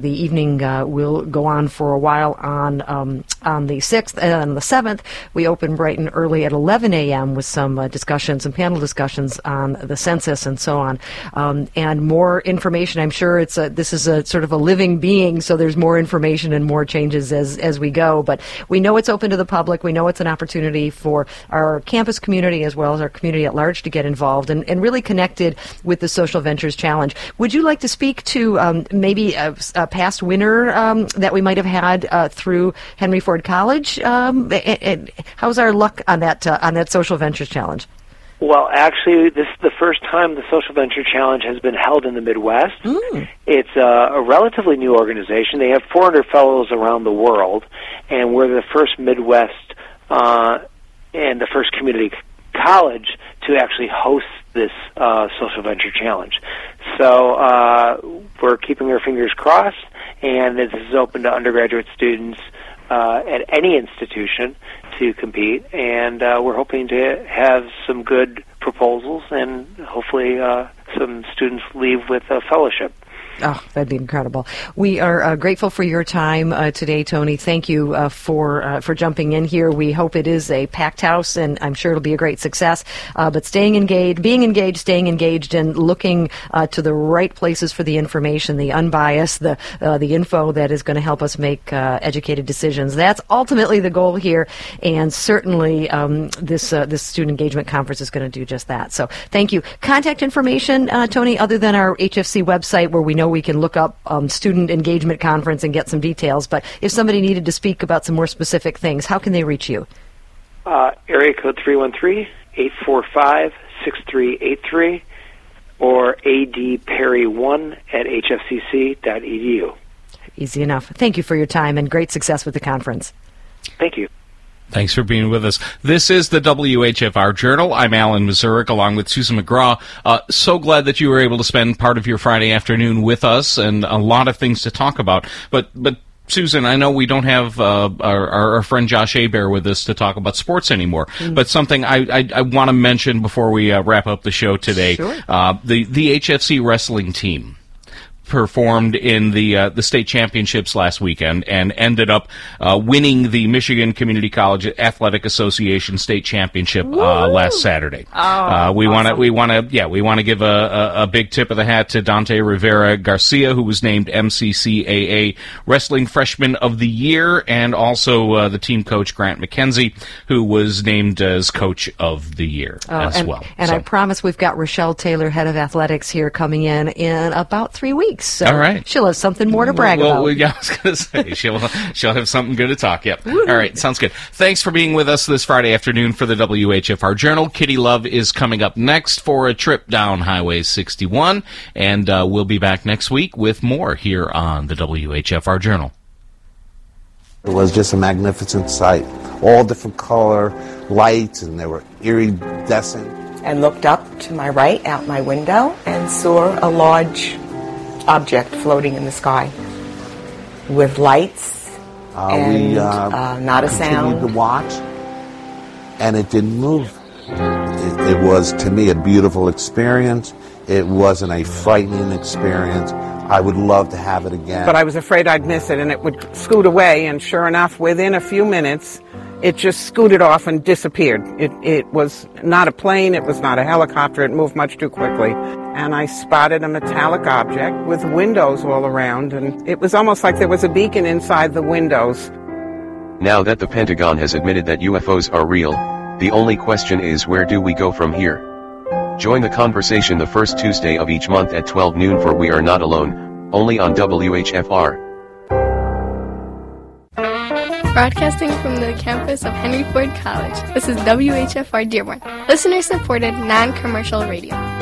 the evening uh, will go on for a while on um, on the sixth, and on the seventh, we open bright and early at eleven a.m. with some uh, discussions and panel discussions on the census and so on. Um, and more information, I'm sure it's a, this is a sort of a living being, so there's more information and more changes as, as we go. But we know it's open to the public. We know it's an opportunity for our campus community as well as our community at large to get involved and, and really connected with the Social Ventures Challenge. Would you like to speak to um, maybe a, a past winner um, that we might have had uh, through Henry Ford College? Um, and, and how's our luck on that uh, on that Social Ventures Challenge? Well, actually, this is the first time the Social Venture Challenge has been held in the Midwest. Mm. It's a, a relatively new organization. They have four hundred fellows around the world, and we're the first Midwest uh, and the first community college to actually host this uh, Social Venture Challenge. So uh, we're keeping our fingers crossed, and this is open to undergraduate students uh, at any institution to compete, and uh, we're hoping to have some good proposals and hopefully uh, some students leave with a fellowship. Oh, that'd be incredible. We are uh, grateful for your time uh, today, Tony. Thank you uh, for uh, for jumping in here. We hope it is a packed house, and I'm sure it'll be a great success. Uh, but staying engaged, being engaged, staying engaged, and looking uh, to the right places for the information, the unbiased, the uh, the info that is going to help us make uh, educated decisions. That's ultimately the goal here, and certainly um, this uh, this student engagement conference is going to do just that. So, thank you. Contact information, uh, Tony, other than our H F C website, where we know we can look up um, Student Engagement Conference and get some details, but if somebody needed to speak about some more specific things, how can they reach you? Uh, area code three one three, eight four five, six three eight three or A D Perry one at H F C C dot E D U. Easy enough. Thank you for your time and great success with the conference. Thank you. Thanks for being with us. This is the W H F R Journal. I'm Alan Mazurik, along with Susan McGraw. Uh, so glad that you were able to spend part of your Friday afternoon with us, and a lot of things to talk about. But, but Susan, I know we don't have uh, our, our friend Josh Hebert with us to talk about sports anymore. Mm. But something I, I, I want to mention before we uh, wrap up the show today: sure. uh, the the H F C wrestling team performed in the uh, the state championships last weekend and ended up uh, winning the Michigan Community College Athletic Association state championship uh, last Saturday. Oh, uh, we awesome. want to we want to yeah we want to give a, a, a big tip of the hat to Dante Rivera Garcia, who was named M C C A A Wrestling Freshman of the Year, and also uh, the team coach Grant McKenzie, who was named as Coach of the Year oh, as and, well. And so. I promise we've got Rochelle Taylor, head of athletics, here coming in in about three weeks. So all right. She'll have something more to brag well, about. Well, yeah, I was going to say, she'll, she'll have something good to talk. Yep. All right, sounds good. Thanks for being with us this Friday afternoon for the W H F R Journal. Kitty Love is coming up next for a trip down Highway sixty-one, and uh, we'll be back next week with more here on the W H F R Journal. It was just a magnificent sight. All different color lights, and they were iridescent. I looked up to my right out my window and saw a large object floating in the sky with lights uh, and we, uh, uh, not a sound. Continued to watch, and it didn't move. It, it was, to me, a beautiful experience. It wasn't a frightening experience. I would love to have it again. But I was afraid I'd miss it, and it would scoot away, and sure enough, within a few minutes, it just scooted off and disappeared. It, it was not a plane, it was not a helicopter, it moved much too quickly. And I spotted a metallic object with windows all around, and it was almost like there was a beacon inside the windows. Now that the Pentagon has admitted that U F Os are real, the only question is, where do we go from here? Join the conversation the first Tuesday of each month at twelve noon for We Are Not Alone, only on W H F R. Broadcasting from the campus of Henry Ford College, this is W H F R Dearborn, listener-supported, non-commercial radio.